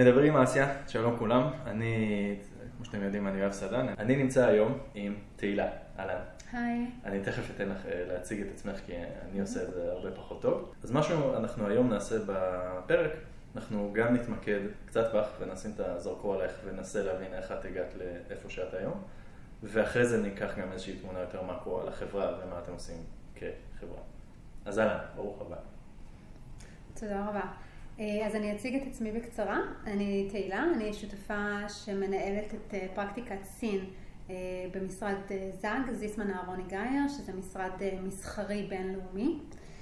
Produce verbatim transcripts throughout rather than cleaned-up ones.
מדברים אסיה, שלום כולם, אני, כמו שאתם יודעים, אני אוהב סדן. אני נמצא היום עם תהילה, אהלן. היי. אני תכף אתן לך להציג את עצמך כי אני עושה את זה הרבה פחות טוב. אז משהו אנחנו היום נעשה בפרק, אנחנו גם נתמקד קצת בך ונשים את הזרקור עליך וננסה להבין איך את הגעת לאיפה שאת היום. ואחרי זה ניקח גם איזושהי תמונה יותר מקרו על החברה ומה אתם עושים כחברה. אז אהלן, ברוך הבא. תודה רבה. אז אני אציג את עצמי בקצרה. אני תהילה, אני שותפה שמנהלת את פרקטיקת סין במשרד זאג, זיסמן אהרוני גייר, שזה משרד מסחרי בינלאומי.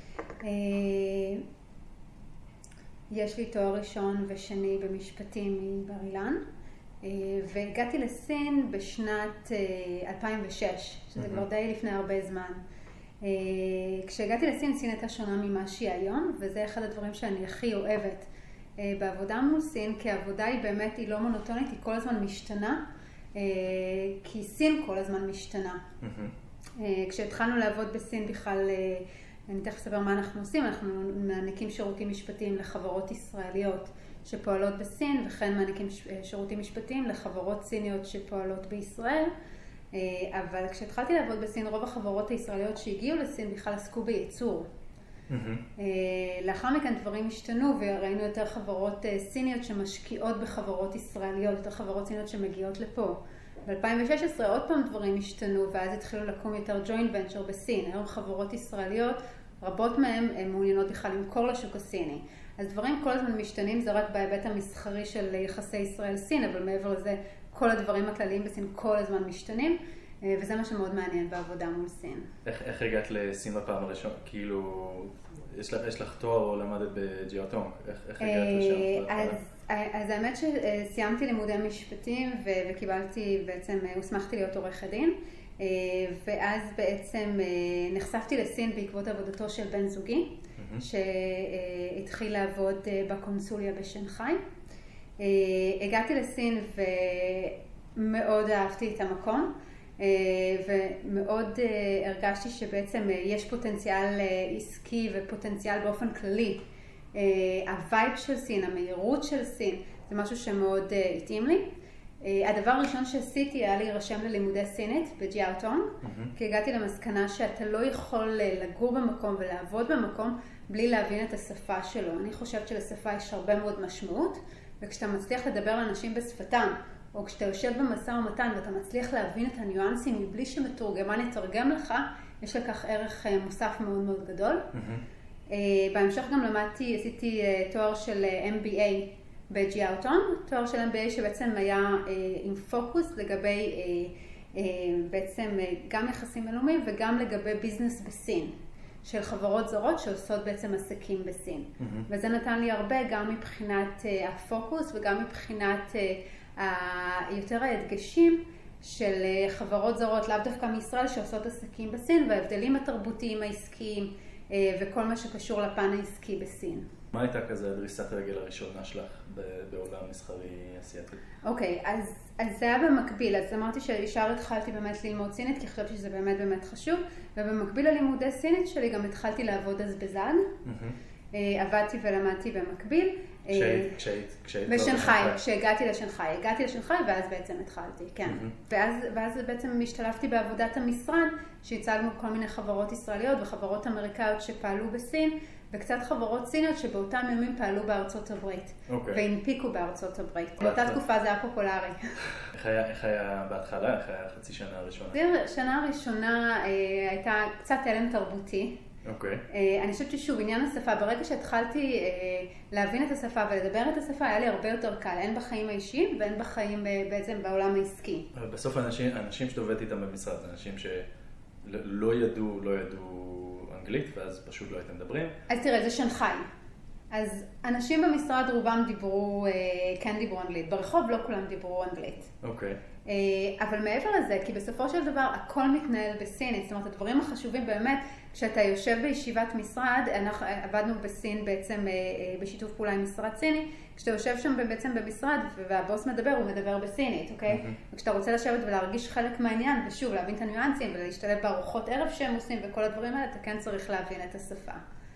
יש לי תואר ראשון ושני במשפטים מבר אילן, והגעתי לסין בשנת אלפיים ושש, שזה כבר די לפני הרבה זמן. כשהגעתי לסין, סין הייתה שונה ממה שהיא היום, וזה אחד הדברים שאני הכי אוהבת בעבודה מול סין, כי העבודה היא באמת, היא לא מונוטונית, היא כל הזמן משתנה, כי סין כל הזמן משתנה. כשהתחלנו לעבוד בסין בכלל, אני תכף אספר מה אנחנו עושים, אנחנו מעניקים שירותים משפטיים לחברות ישראליות שפועלות בסין, וכן מעניקים שירותים משפטיים לחברות סיניות שפועלות בישראל. אבל כשהתחלתי לעבוד בסין, רוב החברות הישראליות שהגיעו לסין בכלל עסקו בייצור. לאחר מכן דברים השתנו וראינו יותר חברות סיניות שמשקיעות בחברות ישראליות, יותר חברות סיניות שמגיעות לפה. ב-אלפיים ושש עשרה עוד פעם דברים השתנו ואז התחילו לקום יותר joint venture בסין. היום חברות ישראליות, רבות מהן הן מעוניינות בכלל למכור לשוק הסיני. אז דברים כל הזמן משתנים, זה רק בהיבט המסחרי של יחסי ישראל-סין, אבל מעבר לזה כל הדברים הכלליים בסין כל הזמן משתנים, וזה מה שמאוד מעניין בעבודה מול סין. איך, איך הגעת לסין בפעם הראשונה? כאילו, יש לך, יש לך תואר או למדת בג'יאוטונג? איך, איך הגעת לשם? אז, אז האמת שסיימתי לימודי משפטים וקיבלתי, בעצם הוסמכתי להיות עורכת דין, ואז בעצם נחשפתי לסין בעקבות עבודתו של בן זוגי, שהתחיל לעבוד בקונסוליה בשנגחאי. הגעתי לסין ומאוד אהבתי את המקום, ומאוד הרגשתי שבעצם יש פוטנציאל עסקי ופוטנציאל באופן כללי. הווייב של סין, המהירות של סין, זה משהו שמאוד התאים לי. הדבר הראשון שעשיתי היה להירשם ללימודי סינית בג'יאוטונג, כי הגעתי למסקנה שאתה לא יכול לגור במקום ולעבוד במקום בלי להבין את השפה שלו. אני חושבת שלשפה יש הרבה מאוד משמעות, וכשאתה מצליח לדבר לאנשים בשפתם, או כשאתה יושב במשא ומתן ואתה מצליח להבין את הניואנסים מבלי שמתורגמן יתרגם לך, יש לכך ערך מוסף מאוד מאוד גדול. Mm-hmm. בהמשך גם למדתי, עשיתי תואר של אם בי איי בג'יאוטונג, תואר של אם בי איי שבעצם היה עם פוקוס לגבי בעצם גם יחסים בינלאומיים וגם לגבי ביזנס בסין, של חברות זרות שעושות בעצם עסקים בסין. Mm-hmm. וזה נתן לי הרבה גם מבחינת הפוקוס וגם מבחינת יותר ההדגשים של חברות זרות, לאו דווקא מישראל, שעושות עסקים בסין, וההבדלים התרבותיים העסקיים וכל מה שקשור לפן העסקי בסין. מה הייתה כזה דריסת הרגל הראשונה שלך בעולם מסחרי אסייתי? אוקיי, אז, אז זה היה במקביל. אז אמרתי שישר התחלתי באמת ללמוד סינית, כי חשבתי שזה באמת באמת חשוב, ובמקביל ללימודי סינית שלי גם התחלתי לעבוד אז בזאג. Mm-hmm. עבדתי ולמדתי במקביל. כשהיית, כשהיית, כשהיית בשנגחאי, כשהגעתי לשנגחאי, הגעתי לשנגחאי ואז בעצם התחלתי, כן. Mm-hmm. ואז, ואז בעצם השתלבתי בעבודת המשרד, שהצגנו כל מיני חברות ישראליות וחברות אמריקאיות שפעלו בסין, וקצת חברות סיניות שבאותם ימים פעלו בארצות הברית, okay. והנפיקו בארצות הברית. באותה תקופה זה היה פופולרי. איך היה, איך היה בהתחלה? איך היה חצי שנה הראשונה? שנה הראשונה אה, הייתה קצת הלם תרבותי. אוקיי. אני חושבת ששוב, עניין השפה, ברגע שהתחלתי להבין את השפה ולדבר את השפה, היה לי הרבה יותר קל, הן בחיים האישיים והן בחיים בעצם בעולם העסקי. אבל בסוף אנשים, אנשים שתובעת איתם במשרד, זה אנשים שלא ידעו, לא ידעו אנגלית, ואז פשוט לא הייתם מדברים. אז תראה, זה שנגחאי. אז אנשים במשרד רובם דיברו, כן דיברו אנגלית. ברחוב לא כולם דיברו אנגלית. אוקיי. אבל מעבר לזה, כי בסופו של דבר הכל מתנהל בסינית, זאת אומרת, הדברים החשובים באמת, כשאתה יושב בישיבת משרד, אנחנו עבדנו בסין בעצם בשיתוף פעולה עם משרד סיני, כשאתה יושב שם בעצם במשרד והבוס מדבר, הוא מדבר בסינית, אוקיי? Mm-hmm. וכשאתה רוצה לשבת ולהרגיש חלק מהעניין, ושוב, להבין את הניואנסים ולהשתלב בארוחות ערב שהם עושים וכל הדברים האלה, אתה כן צריך להבין את השפה.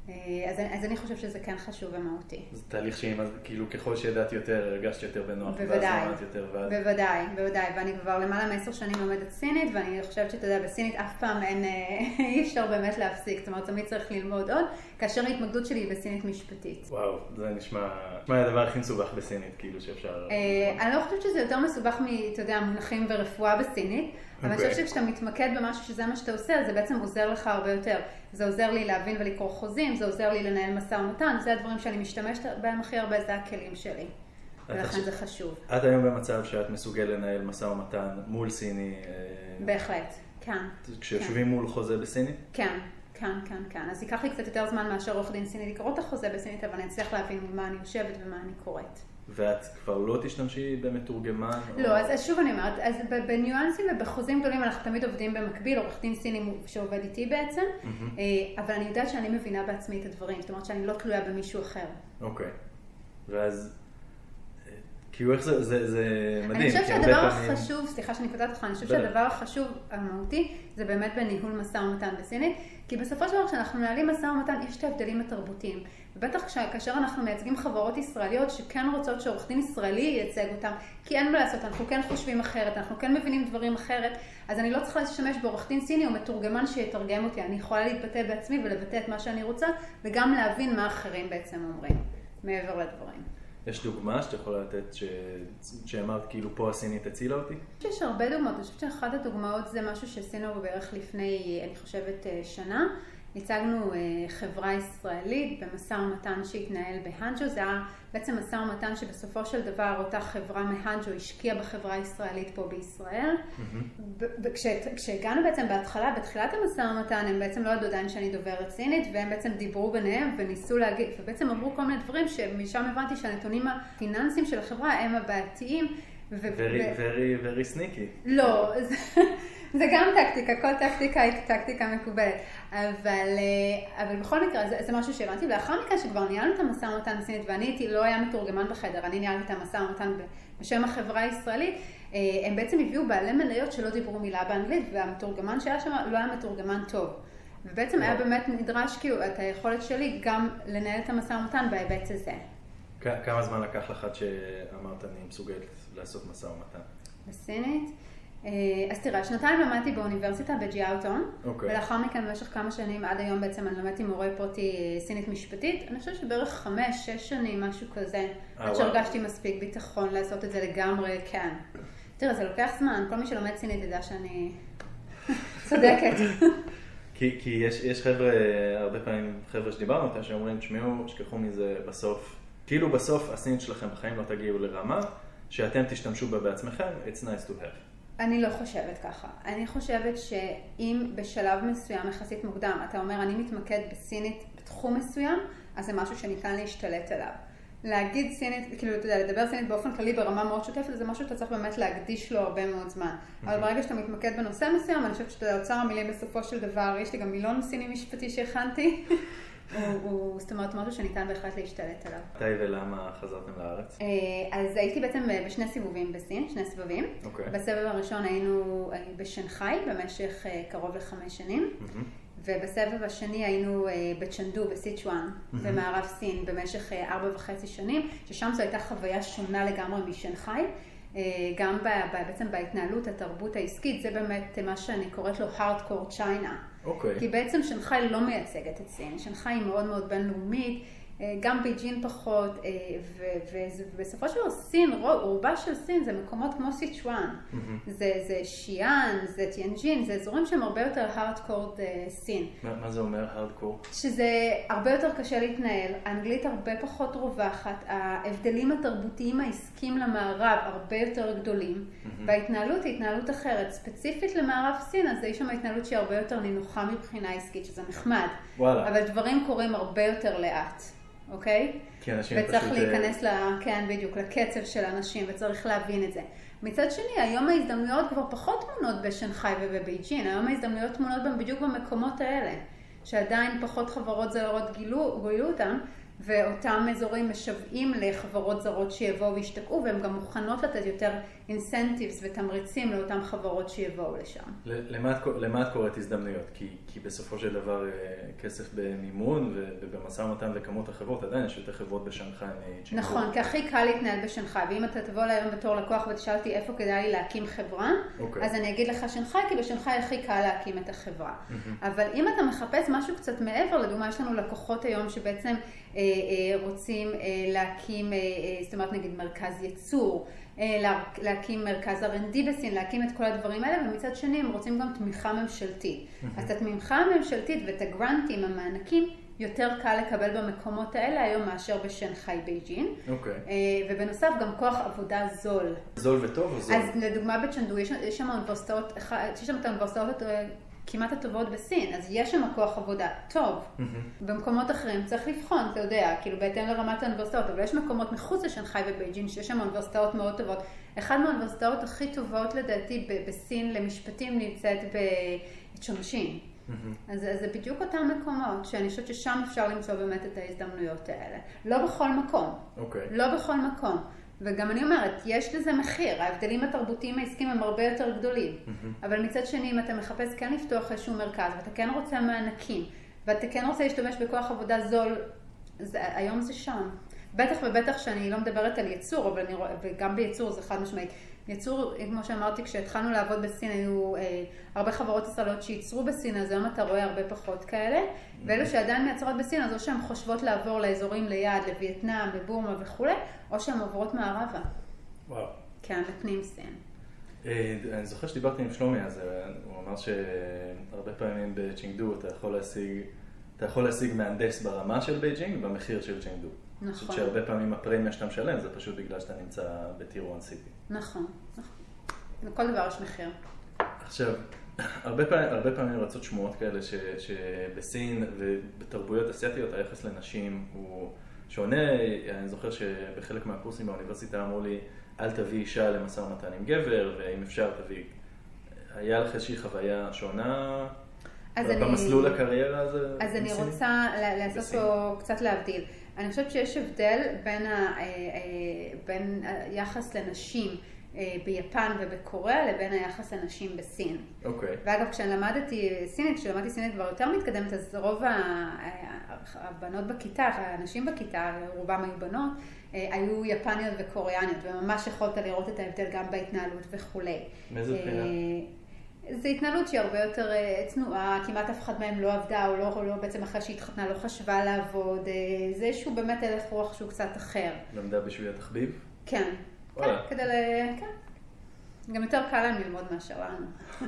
אז, אז אני חושב שזה כן חשוב ומהותי. זה תהליך שאם, כאילו, ככל שידעתי יותר, הרגשתי יותר בנוח. בוודאי, יותר, ואז... בוודאי, בוודאי. ואני כבר למעלה מעשר שנים לומדת סינית, ואני חושבת שאתה יודע, בסינית אף פעם אין, אי אפשר באמת להפסיק. זאת אומרת, תמיד צריך ללמוד עוד, כאשר ההתמקדות שלי היא בסינית משפטית. וואו, זה נשמע, נשמע הדבר הכי מסובך בסינית, כאילו שאפשר... אני לא חושבת שזה יותר מסובך מ, אתה יודע, מונחים ברפואה בסינית, אבל אני חושבת שכשאתה מתמקד במשהו שזה מה שאתה עושה, זה בעצם עוזר לך הרבה יותר. זה עוזר לי להבין ולקרוא חוזים, זה עוזר לי לנהל משא ומתן, זה הדברים שאני משתמשת בהם הכי הרבה, זה הכלים שלי. ולכן זה חשוב. את היום במצב שאת מסוגל לנהל משא ומתן מול סיני? בהחלט, כן. כשיושבים מול חוזה בסינית? כן, כן, כן, כן. אז ייקח לי קצת יותר זמן מאשר עורך דין סיני לקרוא את החוזה בסינית, אבל אני אצליח להבין מה אני יושבת ומה אני קוראת. ואת כבר לא תשתמשי במתורגמן? לא, או... אז, אז שוב אני אומרת, אז בניואנסים ובחוזים גדולים אנחנו תמיד עובדים במקביל, עורך דין סיני שעובד איתי בעצם, mm-hmm. אבל אני יודעת שאני מבינה בעצמי את הדברים, זאת אומרת שאני לא תלויה במישהו אחר. אוקיי, ואז, כאילו איך זה, זה, זה מדהים. אני חושבת שהדבר החשוב, סליחה שאני קוטעת אותך, אני חושבת שהדבר החשוב המהותי זה באמת בניהול משא ומתן בסינית, כי בסופו של דבר כשאנחנו מנהלים משא ומתן יש את ההבדלים התרבותיים. ובטח כאשר אנחנו מייצגים חברות ישראליות שכן רוצות שעורך דין ישראלי ייצג אותם, כי אין מה לעשות, אנחנו כן חושבים אחרת, אנחנו כן מבינים דברים אחרת, אז אני לא צריכה להשתמש בעורך דין סיני או מתורגמן שיתרגם אותי, אני יכולה להתבטא בעצמי ולבטא את מה שאני רוצה, וגם להבין מה אחרים בעצם אומרים, מעבר לדברים. יש דוגמה שאתה יכולה לתת ש... שאמרת כאילו פה הסינית הצילה אותי? יש הרבה דוגמאות, אני חושבת שאחת הדוגמאות זה משהו שעשינו בערך לפני, אני חושבת, שנה. ייצגנו חברה ישראלית במשא ומתן שהתנהל בהנג'ו, זה היה בעצם משא ומתן שבסופו של דבר אותה חברה מהנג'ו השקיעה בחברה הישראלית פה בישראל. וכשהגענו בעצם בהתחלה, בתחילת המשא ומתן, הם בעצם לא ידעו עדיין שאני דוברת סינית, והם בעצם דיברו ביניהם וניסו להגיד, ובעצם אמרו כל מיני דברים שמשם הבנתי שהנתונים הפיננסיים של החברה הם הבעייתיים. Very, very, very sneaky. לא, זה גם טקטיקה, כל טקטיקה היא טקטיקה מקובלת, אבל, אבל בכל מקרה זה, זה משהו שהבנתי, ולאחר מכן שכבר ניהלנו את המשא ומתן בסינית, ואני הייתי, לא היה מתורגמן בחדר, אני ניהלתי את המשא ומתן בשם החברה הישראלית, הם בעצם הביאו בעלי מניות שלא דיברו מילה באנגלית, והמתורגמן שהיה שם לא היה מתורגמן טוב. ובעצם היה באמת נדרש כאילו את היכולת שלי גם לנהל את המשא ומתן בהיבט הזה. כמה זמן לקח לך עד שאמרת אני מסוגלת לעשות משא ומתן? בסינית? אז תראה, שנתיים למדתי באוניברסיטה בג'יאוטון, okay. ולאחר מכן במשך כמה שנים עד היום בעצם אני למדתי מורה פרטי סינית משפטית. אני חושבת שבערך חמש, שש שנים, משהו כזה, oh, עד שהרגשתי wow. מספיק ביטחון לעשות את זה לגמרי, כן. תראה, זה לוקח זמן, כל מי שלומד סינית ידע שאני צודקת. כי, כי יש, יש חבר'ה, הרבה פעמים חבר'ה שדיברנו אותה, שאומרים, תשמעו, שכחו מזה בסוף. כאילו בסוף הסינית שלכם בחיים לא תגיעו לרמה, שאתם תשתמשו בה בעצמכם, it's nice to have. אני לא חושבת ככה. אני חושבת שאם בשלב מסוים, יחסית מוקדם, אתה אומר, אני מתמקד בסינית בתחום מסוים, אז זה משהו שניתן להשתלט עליו. להגיד סינית, כאילו, אתה יודע, לדבר סינית באופן כללי ברמה מאוד שוטפת, זה משהו שאתה צריך באמת להקדיש לו הרבה מאוד זמן. אבל ברגע שאתה מתמקד בנושא מסוים, אני חושבת שאתה אוצר המילים בסופו של דבר, יש לי גם מילון סיני משפטי שהכנתי, הוא, זאת אומרת, משהו שניתן בהחלט להשתלט עליו. מתי ולמה חזרתם לארץ? אז הייתי בעצם בשני סיבובים בסין, שני סבבים. בסבב הראשון היינו בשנגחאי במשך קרוב לחמש שנים. ובסבב השני היינו בצ'נדו, בסיצ'ואן, במערב סין, במשך ארבע וחצי שנים, ששם זו הייתה חוויה שונה לגמרי משנגחאי. גם בעצם בהתנהלות התרבות העסקית, זה באמת מה שאני קוראת לו Hardcore China. אוקיי. כי בעצם שנגחאי לא מייצגת את סין. שנגחאי היא מאוד מאוד בינלאומית, גם בייג'ין פחות, ובסופו של דבר סין, רובה של סין זה מקומות כמו סיצ'ואן. זה שיאן, זה טיאנג'ין, זה אזורים שהם הרבה יותר הארדקור סין. מה זה אומר הארדקור? שזה הרבה יותר קשה להתנהל, האנגלית הרבה פחות רווחת, ההבדלים התרבותיים העסקיים למערב הרבה יותר גדולים, וההתנהלות היא התנהלות אחרת. ספציפית למערב סין, אז יש שם התנהלות שהיא הרבה יותר נינוחה מבחינה עסקית, שזה נחמד. אבל דברים קורים הרבה יותר לאט. אוקיי? כי אנשים וצריך פשוט... להיכנס ל... כן, בדיוק, לקצב של אנשים, וצריך להבין את זה. מצד שני, היום ההזדמנויות כבר פחות תמונות בשנגחאי ובבייג'ין, היום ההזדמנויות תמונות בדיוק במקומות האלה, שעדיין פחות חברות זרות גילו, גילו אותם, ואותם אזורים משוועים לחברות זרות שיבואו וישתקעו, והן גם מוכנות לתת יותר אינסנטיבס ותמריצים לאותם חברות שיבואו לשם. למה את, למה את קוראת הזדמנויות? כי, כי בסופו של דבר כסף במימון ובמשא ומתן וכמות החברות, עדיין יש יותר חברות בשנגחאי מצ'ינגדו. נכון, כי הכי קל להתנהל בשנגחאי, ואם אתה תבוא להיום בתור לקוח ותשאל אותי איפה כדאי לי להקים חברה, okay. אז אני אגיד לך שנגחאי, כי בשנגחאי הכי קל להקים את החברה. Mm-hmm. אבל אם אתה מחפש משהו קצת מעבר, לדוגמה יש לנו לקוחות היום שבעצם אה, אה, רוצים אה, להקים, אה, אה, זאת אומרת נגיד מרכז ייצור, להקים מרכז אר אנד די בסין, להקים את כל הדברים האלה, ומצד שני הם רוצים גם תמיכה ממשלתית. אז את התמיכה הממשלתית ואת הגרנטים, המענקים, יותר קל לקבל במקומות האלה היום מאשר בשנגחאי בייג'ין. אוקיי. ובנוסף גם כוח עבודה זול. זול וטוב או זול? אז לדוגמה בצ'נדו, יש שם האוניברסיטאות, יש שם את האוניברסיטאות כמעט הטובות בסין, אז יש שם כוח עבודה טוב. Mm-hmm. במקומות אחרים צריך לבחון, אתה יודע, כאילו בהתאם לרמת האוניברסיטאות, אבל יש מקומות מחוץ לשנגחאי ובייג'ין שיש שם אוניברסיטאות מאוד טובות. אחד מהאוניברסיטאות הכי טובות לדעתי בסין למשפטים נמצאת בצ'ונשין. Mm-hmm. אז, אז זה בדיוק אותם מקומות שאני חושבת ששם אפשר למצוא באמת את ההזדמנויות האלה. לא בכל מקום. אוקיי. Okay. לא בכל מקום. וגם אני אומרת, יש לזה מחיר, ההבדלים התרבותיים העסקיים הם הרבה יותר גדולים. Mm-hmm. אבל מצד שני, אם אתה מחפש כן לפתוח איזשהו מרכז, ואתה כן רוצה מענקים, ואתה כן רוצה להשתמש בכוח עבודה זול, זה, היום זה שם. בטח ובטח שאני לא מדברת על ייצור, אבל אני, וגם בייצור זה חד משמעית. ייצור, כמו שאמרתי, כשהתחלנו לעבוד בסין, היו אה, הרבה חברות ישראליות שייצרו בסין, אז היום אתה רואה הרבה פחות כאלה. Mm-hmm. ואלו שעדיין מייצרות בסין, אז או שהן חושבות לעבור לאזורים ליד, לווייטנאם, לבורמה וכו', או שהן עוברות מערבה. וואו. כן, לפנים סין. אה, אני זוכר שדיברתי עם שלומי, אז הוא אמר שהרבה פעמים בצ'ינגדו אתה יכול להשיג, אתה יכול להשיג מהנדס ברמה של בייג'ינג במחיר של צ'ינגדו. נכון. אני חושבת שהרבה פעמים הפרמיה שאתה משלם, זה פשוט בגלל שאתה נמצא בטיר אחת סיטי. נכון, נכון. לכל דבר יש מחיר. עכשיו, הרבה פעמים, הרבה פעמים רצות שמועות כאלה ש, שבסין ובתרבויות אסיאטיות היחס לנשים הוא שונה. אני זוכר שבחלק מהקורסים באוניברסיטה אמרו לי, אל תביא אישה למשא ומתן עם גבר, ואם אפשר תביא. היה לך איזושהי חוויה שונה במסלול אני, הקריירה הזה? אז אני בסין? רוצה לעשות פה קצת להבדיל. אני חושבת שיש הבדל בין, ה, בין היחס לנשים ביפן ובקוריאה לבין היחס לנשים בסין. אוקיי. ואגב, כשאני למדתי סינית, כשלמדתי סינית כבר יותר מתקדמת, אז רוב הבנות בכיתה, הנשים בכיתה, רובם היו בנות, היו יפניות וקוריאניות, וממש יכולת לראות את ההבדל גם בהתנהלות וכו'. מאיזה בחינה? זו התנהלות שהיא הרבה יותר צנועה, כמעט אף אחד מהם לא עבדה, או לא, לא בעצם אחרי שהתחתנה לא חשבה לעבוד. זה איזשהו באמת הלך רוח שהוא קצת אחר. למדה בשביל התחביב? כן. כן, כדי ל... כן. גם יותר קל להם ללמוד מאשר לנו.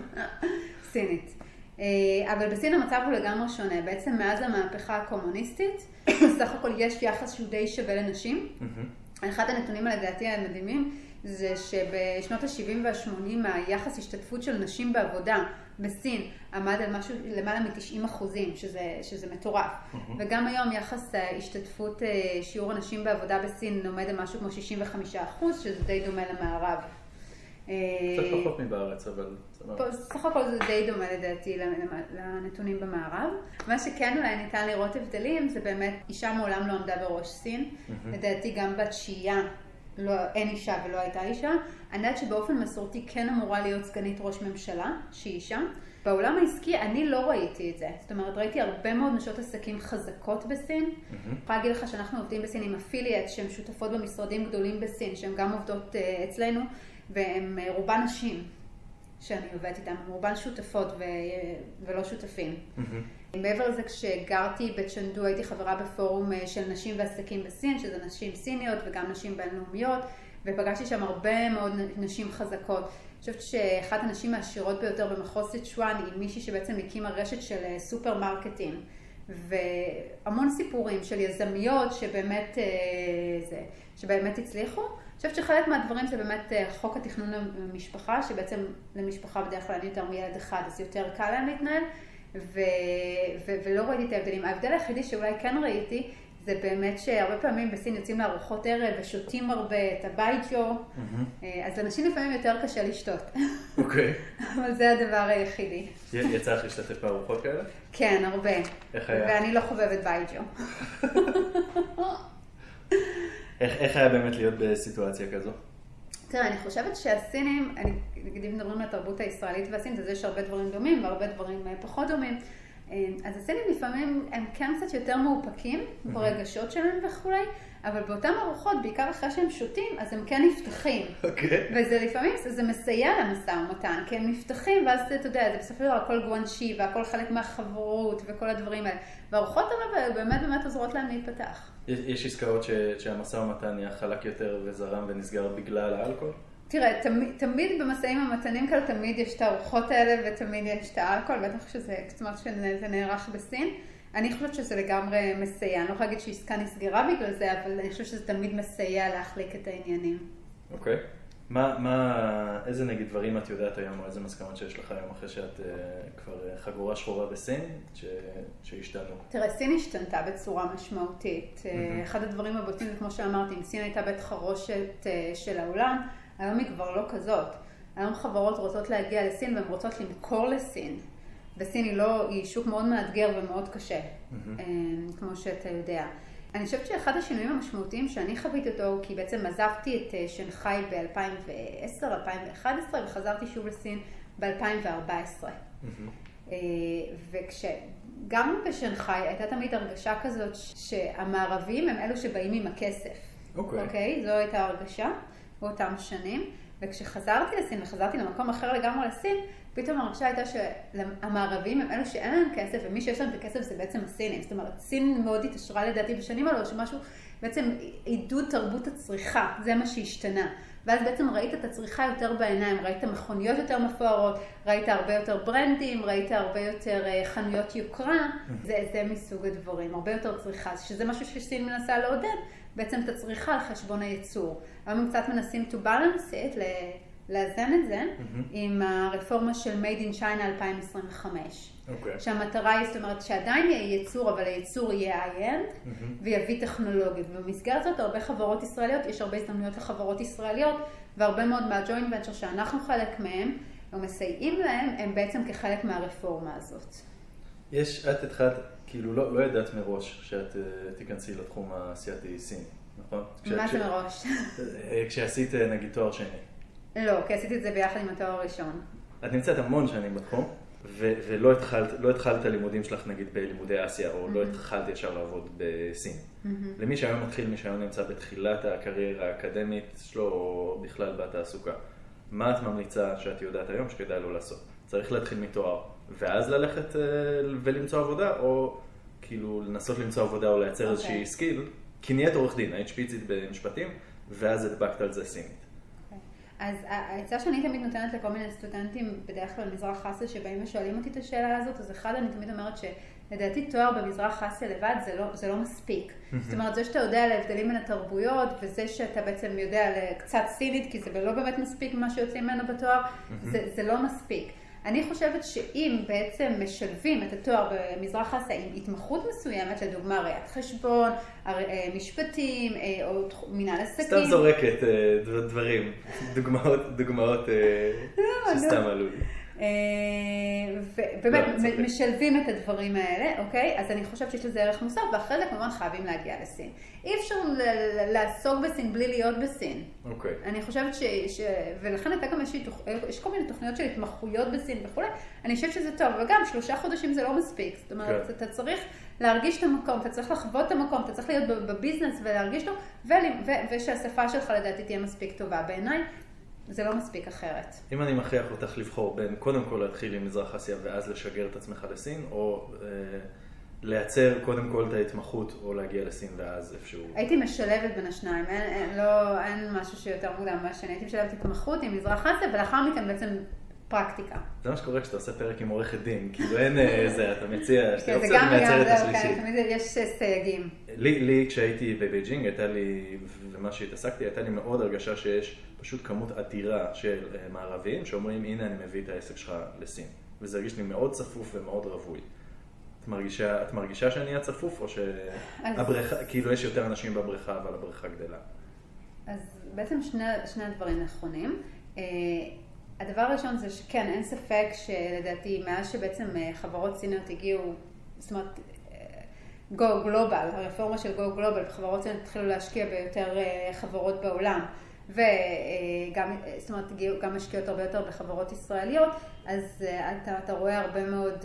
סינית. אבל בסין המצב הוא לגמרי שונה. בעצם מאז המהפכה הקומוניסטית, בסך הכל יש יחס שהוא די שווה לנשים. אחד הנתונים על לדעתי המדהימים, זה שבשנות ה-שבעים וה-שמונים היחס השתתפות של נשים בעבודה בסין עמד על משהו למעלה מ-תשעים אחוזים, שזה, שזה מטורף. Mm-hmm. וגם היום יחס השתתפות שיעור הנשים בעבודה בסין עומד על משהו כמו שישים וחמישה אחוז, שזה די דומה למערב. קצת פחות מבארץ, אבל... סך הכל זה די דומה לדעתי לנתונים במערב. מה שכן אולי ניתן לראות הבדלים, זה באמת אישה מעולם לא עמדה בראש סין. Mm-hmm. לדעתי גם בתשיעייה. לא, אין אישה ולא הייתה אישה. אני יודעת שבאופן מסורתי כן אמורה להיות סגנית ראש ממשלה, שהיא אישה. בעולם העסקי אני לא ראיתי את זה. זאת אומרת, ראיתי הרבה מאוד נשות עסקים חזקות בסין. Mm-hmm. אני יכולה להגיד לך שאנחנו עובדים בסין עם אפילייט, שהן שותפות במשרדים גדולים בסין, שהן גם עובדות uh, אצלנו, והן uh, רובן נשים שאני עובדת איתן, הן רובן שותפות ו... ולא שותפים. Mm-hmm. מעבר לזה, כשגרתי בצ'נדו, הייתי חברה בפורום של נשים ועסקים בסין, שזה נשים סיניות וגם נשים בינלאומיות, ופגשתי שם הרבה מאוד נשים חזקות. אני חושבת שאחת הנשים העשירות ביותר במחוז סיצ'ואן היא מישהי שבעצם הקימה רשת של סופר מרקטינג, והמון סיפורים של יזמיות שבאמת, זה, שבאמת הצליחו. אני חושבת שחלק מהדברים זה באמת חוק התכנון למשפחה, שבעצם למשפחה בדרך כלל אין יותר מילד אחד, אז יותר קל להם להתנהל. ו... ו... ולא ראיתי את ההבדלים. ההבדל היחידי שאולי כן ראיתי, זה באמת שהרבה פעמים בסין יוצאים לארוחות ערב ושותים הרבה את הבייג'ו, mm-hmm. אז לאנשים לפעמים יותר קשה לשתות. אוקיי. Okay. אבל זה הדבר היחידי. יצא לך להשתתף בארוחות כאלה? כן, הרבה. איך היה? ואני לא חובבת בייג'ו. איך, איך היה באמת להיות בסיטואציה כזו? תראה, אני חושבת שהסינים, אני, נגיד אם מדברים על התרבות הישראלית והסינית, אז יש הרבה דברים דומים והרבה דברים פחות דומים. אז הסינים לפעמים הם כן קצת יותר מאופקים ברגשות שלהם וכולי, אבל באותם ארוחות, בעיקר אחרי שהם שותים, אז הם כן נפתחים. אוקיי. וזה לפעמים, זה מסייע למשא ומתן, כי הם נפתחים, ואז אתה יודע, זה בסופו של דבר הכל גואנשי, והכל חלק מהחברות וכל הדברים האלה. והארוחות האלה באמת באמת עוזרות להם להתפתח. יש, יש עסקאות ש, שהמשא ומתן נהיה חלק יותר וזרם ונסגר בגלל האלכוהול? תראה, תמיד, תמיד במשאים המתנים כאלה, תמיד יש את הארוחות האלה ותמיד יש את האלכוהול, בטח שזה קצת שזה נערך בסין. אני חושבת שזה לגמרי מסייע, אני לא יכולה להגיד שעסקה נסגרה בגלל זה, אבל אני חושבת שזה תמיד מסייע להחליק את העניינים. אוקיי. מה, מה, איזה נגיד דברים את יודעת היום, או איזה מסקנות שיש לך היום אחרי שאת uh, כבר חגורה שחורה בסין, ש, שהשתנו? תראה, סין השתנתה בצורה משמעותית. Mm-hmm. אחד הדברים הבוטים, כמו שאמרתי, אם סין הייתה בית חרושת uh, של העולם, היום היא כבר לא כזאת. היום חברות רוצות להגיע לסין והן רוצות למכור לסין. וסין היא לא, היא שוק מאוד מאתגר ומאוד קשה, mm-hmm. כמו שאתה יודע. אני חושבת שאחד השינויים המשמעותיים שאני חוויתי אותו, כי בעצם עזבתי את שנגחאי ב-אלפיים ועשר אלפיים ואחת עשרה וחזרתי שוב לסין ב-אלפיים וארבע עשרה. Mm-hmm. וכשגם בשנגחאי הייתה תמיד הרגשה כזאת שהמערבים הם אלו שבאים עם הכסף. אוקיי. Okay. Okay? זו הייתה הרגשה באותם שנים. וכשחזרתי לסין וחזרתי למקום אחר לגמרי לסין, פתאום הרגשה הייתה שהמערבים הם אלו שאין להם כסף, ומי שיש להם את הכסף זה בעצם הסינים. זאת אומרת, סין מאוד התעשרה לדעתי בשנים האלו, שמשהו בעצם עידוד תרבות הצריכה, זה מה שהשתנה. ואז בעצם ראית את הצריכה יותר בעיניים, ראית מכוניות יותר מפוארות, ראית הרבה יותר ברנדים, ראית הרבה יותר חנויות יוקרה, זה, זה מסוג הדברים, הרבה יותר צריכה, שזה משהו שסין מנסה לעודד, בעצם את הצריכה על חשבון הייצור. אבל הם קצת מנסים to balance it, לאזן את זה, mm-hmm. עם הרפורמה של Made in China אלפיים עשרים וחמש. Okay. שהמטרה היא, זאת אומרת, שעדיין יהיה ייצור, אבל הייצור יהיה high-end, mm-hmm. ויביא טכנולוגיות. ובמסגרת זאת, הרבה חברות ישראליות, יש הרבה הזדמנויות לחברות ישראליות, והרבה מאוד מהג'וינט ונצ'ר שאנחנו חלק מהם, ומסייעים להם, הם בעצם כחלק מהרפורמה הזאת. יש, את התחלת, כאילו לא, לא ידעת מראש שאת תיכנסי לתחום האסייתי סין, נכון? מה זה מראש? כשעשית נגיד תואר שני. לא, כי עשיתי את זה ביחד עם התואר הראשון. את נמצאת המון שנים בתחום, ו- ולא התחלת, לא התחלת הלימודים שלך נגיד בלימודי אסיה, או mm-hmm. לא התחלת ישר לעבוד בסין. Mm-hmm. למי שהיום מתחיל, מי שהיום נמצא בתחילת הקריירה האקדמית שלו, או בכלל בתעסוקה, מה את ממליצה שאת יודעת היום שכדאי לו לעשות? צריך להתחיל מתואר, ואז ללכת ולמצוא עבודה, או כאילו לנסות למצוא עבודה או לייצר okay. איזושהי סקיל, כי נהיית עורך דין, היית שפיצית במשפטים, ואז הדבקת על זה סינית. אז העצה שאני תמיד נותנת לכל מיני סטודנטים, בדרך כלל מזרח אסיה, שבאים ושואלים אותי את השאלה הזאת, אז אחד אני תמיד אומרת שלדעתי תואר במזרח אסיה לבד זה לא, זה לא מספיק. זאת אומרת, זה שאתה יודע על ההבדלים בין התרבויות, וזה שאתה בעצם יודע על קצת סינית, כי זה לא באמת מספיק מה שיוצאים ממנו בתואר, זה, זה לא מספיק. אני חושבת שאם בעצם משלבים את התואר במזרח אסיה עם התמחות מסוימת, לדוגמה ראיית חשבון, משפטים או מנהל עסקים. סתם זורקת דברים, דוגמאות, דוגמאות שסתם עלו לי. ובאמת משלבים את הדברים האלה, אוקיי? אז אני חושבת שיש לזה ערך מוסף, ואחרי זה כמובן חייבים להגיע לסין. אי אפשר לעסוק בסין בלי להיות בסין. אוקיי. אני חושבת ש... ולכן הייתה גם יש כל מיני תוכניות של התמחויות בסין וכו'. אני חושבת שזה טוב, וגם שלושה חודשים זה לא מספיק. זאת אומרת, אתה צריך להרגיש את המקום, אתה צריך לחוות את המקום, אתה צריך להיות בביזנס ולהרגיש אותו, ושהשפה שלך לדעתי תהיה מספיק טובה. בעיניי, זה לא מספיק אחרת. אם אני מכריח אותך לבחור בין קודם כל להתחיל עם מזרח אסיה ואז לשגר את עצמך לסין, או אה, לייצר קודם כל את ההתמחות או להגיע לסין ואז איפשהו... הייתי משלבת בין השניים, אין, אין, לא, אין משהו שיותר מוקדם מהשני. הייתי משלבת התמחות עם מזרח אסיה ולאחר מכן בעצם פרקטיקה. זה מה שקורה כשאתה עושה פרק עם עורכת דין, כאילו אין זה, אתה מציע, שאתה רוצה לייצר את השלישית. תמיד יש סייגים. לי, לי כשהייתי בבייג'ינג, הייתה לי, ומה שהתעסקתי, הייתה לי מאוד הרגשה שיש פשוט כמות אדירה של מערבים שאומרים, הנה אני מביא את העסק שלך לסין. וזה הרגיש לי מאוד צפוף ומאוד רווי. את מרגישה, את מרגישה שאני אהיה צפוף, או שהבריכה, כאילו יש יותר אנשים בבריכה, אבל הבריכה גדלה? אז בעצם שני, שני הדברים נכונים. הדבר הראשון זה שכן, אין ספק שלדעתי, מאז שבעצם חברות סיניות הגיעו, זאת אומרת, Go Global, הרפורמה של Go Global, חברות סיניות התחילו להשקיע ביותר חברות בעולם. וגם, זאת אומרת, גם משקיעות הרבה יותר בחברות ישראליות, אז אתה, אתה רואה הרבה מאוד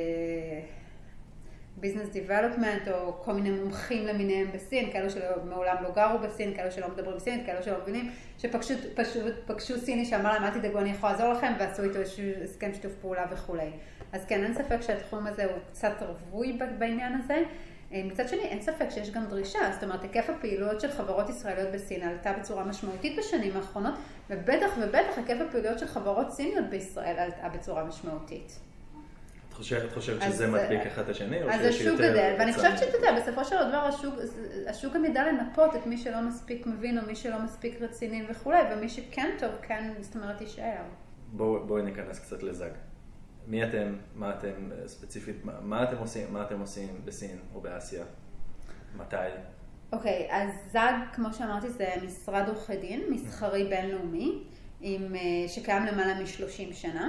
ביזנס דיבלופמנט, או כל מיני מומחים למיניהם בסין, כאלו שמעולם לא גרו בסין, כאלו שלא מדברים בסינית, כאלו שלא מבינים, שפגשו פשוט, פגשו סיני שאמר להם, אל תדאגו, אני יכול לעזור לכם, ועשו איתו איזשהו הסכם שיתוף פעולה וכו'. אז כן, אין ספק שהתחום הזה הוא קצת רווי בעניין הזה. מצד שני, אין ספק שיש גם דרישה, זאת אומרת, היקף הפעילויות של חברות ישראליות בסין עלתה בצורה משמעותית בשנים האחרונות, ובטח ובטח היקף הפעילויות של חברות סיניות בישראל עלתה בצורה משמעותית. את חושבת, חושבת שזה מדביק אחד את השני? אז השוק גדל, ואני חושבת שאתה יודע, בסופו של דבר השוק גם ידע לנפות את מי שלא מספיק מבין, או מי שלא מספיק רציני וכו', ומי שכן טוב, כן, זאת אומרת, יישאר. בואי ניכנס קצת לזג. מי אתם, מה אתם ספציפית, מה, מה אתם עושים, מה אתם עושים בסין או באסיה? מתי? אוקיי, אז זג, כמו שאמרתי, זה משרד עורכי דין, מסחרי בינלאומי, עם, שקיים למעלה מ-שלושים שנה.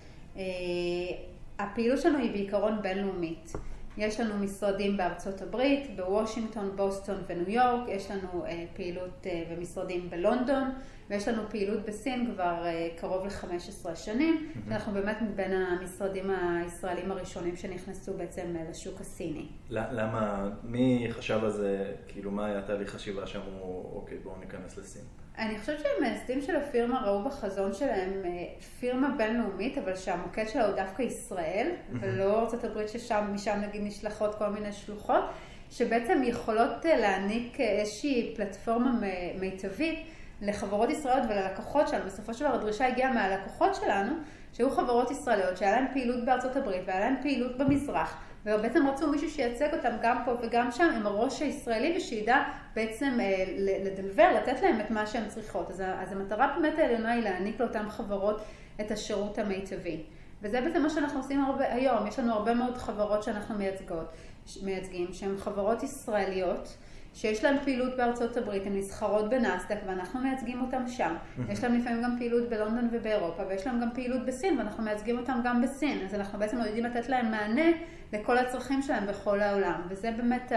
הפעילות שלנו היא בעיקרון בינלאומית. יש לנו משרדים בארצות הברית, בוושינגטון, בוסטון וניו יורק, יש לנו פעילות ומשרדים בלונדון, ויש לנו פעילות בסין כבר קרוב ל-חמש עשרה שנים, ואנחנו באמת מבין המשרדים הישראלים הראשונים שנכנסו בעצם לשוק הסיני. למה, מי חשב על זה, כאילו מה היה תהליך חשיבה שאמרו, אוקיי, בואו ניכנס לסין? אני חושבת שהמייסדים של הפירמה ראו בחזון שלהם פירמה בינלאומית, אבל שהמוקד שלה הוא דווקא ישראל, ולא ארצות הברית ששם, משם נגיד נשלחות כל מיני שלוחות, שבעצם יכולות להעניק איזושהי פלטפורמה מיטבית לחברות ישראליות וללקוחות שלנו. בסופו של דבר הדרישה הגיעה מהלקוחות שלנו, שהיו חברות ישראליות, שהיה להם פעילות בארצות הברית, והיה להם פעילות במזרח, ובעצם רצו מישהו שייצג אותם גם פה וגם שם, עם הראש הישראלי, ושידע בעצם לדלבר, לתת להם את מה שהן צריכות. אז, אז המטרה באמת העליונה היא להעניק לאותן חברות את השירות המיטבי. וזה בעצם מה שאנחנו עושים הרבה, היום. יש לנו הרבה מאוד חברות שאנחנו מייצגות, מייצגים, שהן חברות ישראליות, שיש להם פעילות בארצות הברית, הן נסחרות בנסדק, ואנחנו מייצגים אותם שם. יש להם לפעמים גם פעילות בלונדון ובאירופה, ויש להם גם פעילות בסין, ואנחנו מייצגים אותם גם בסין. אז אנחנו בעצם יודעים לתת להם מענה לכל הצרכים שלהם בכל העולם. וזה באמת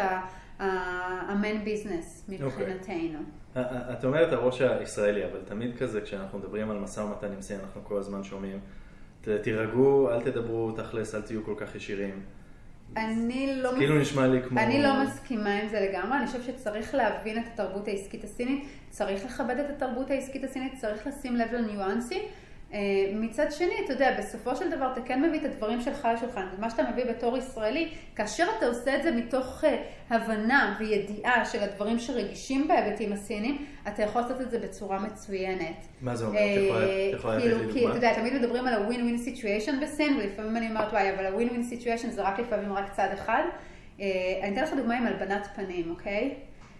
המיין ביזנס מבחינתנו. את אומרת הראש הישראלי, אבל תמיד כזה, כשאנחנו מדברים על משא ומתן עם סין, אנחנו כל הזמן שומעים, תירגעו, אל תדברו, תכלס, אל תהיו כל כך ישירים. אני לא, כאילו מס... נשמע לי כמו... אני לא מסכימה עם זה לגמרי. אני חושב שצריך להבין את התרבות העסקית הסינית, צריך לכבד את התרבות העסקית הסינית, צריך לשים לב לניואנסים. מצד שני, אתה יודע, בסופו של דבר אתה כן מביא את הדברים שלך לשולחן, ומה שאתה מביא בתור ישראלי, כאשר אתה עושה את זה מתוך הבנה וידיעה של הדברים שרגישים בהיבטים הסיניים, אתה יכול לעשות את זה בצורה מצוינת. מה זה אומר? את יכולה לתת לי דוגמה? אתה יודע, תמיד מדברים על ה-win-win situation בסין, ולפעמים אני אומרת, וואי, אבל ה-win-win situation זה רק לפעמים רק צד אחד. אני אתן לך דוגמה עם הלבנת פנים, אוקיי?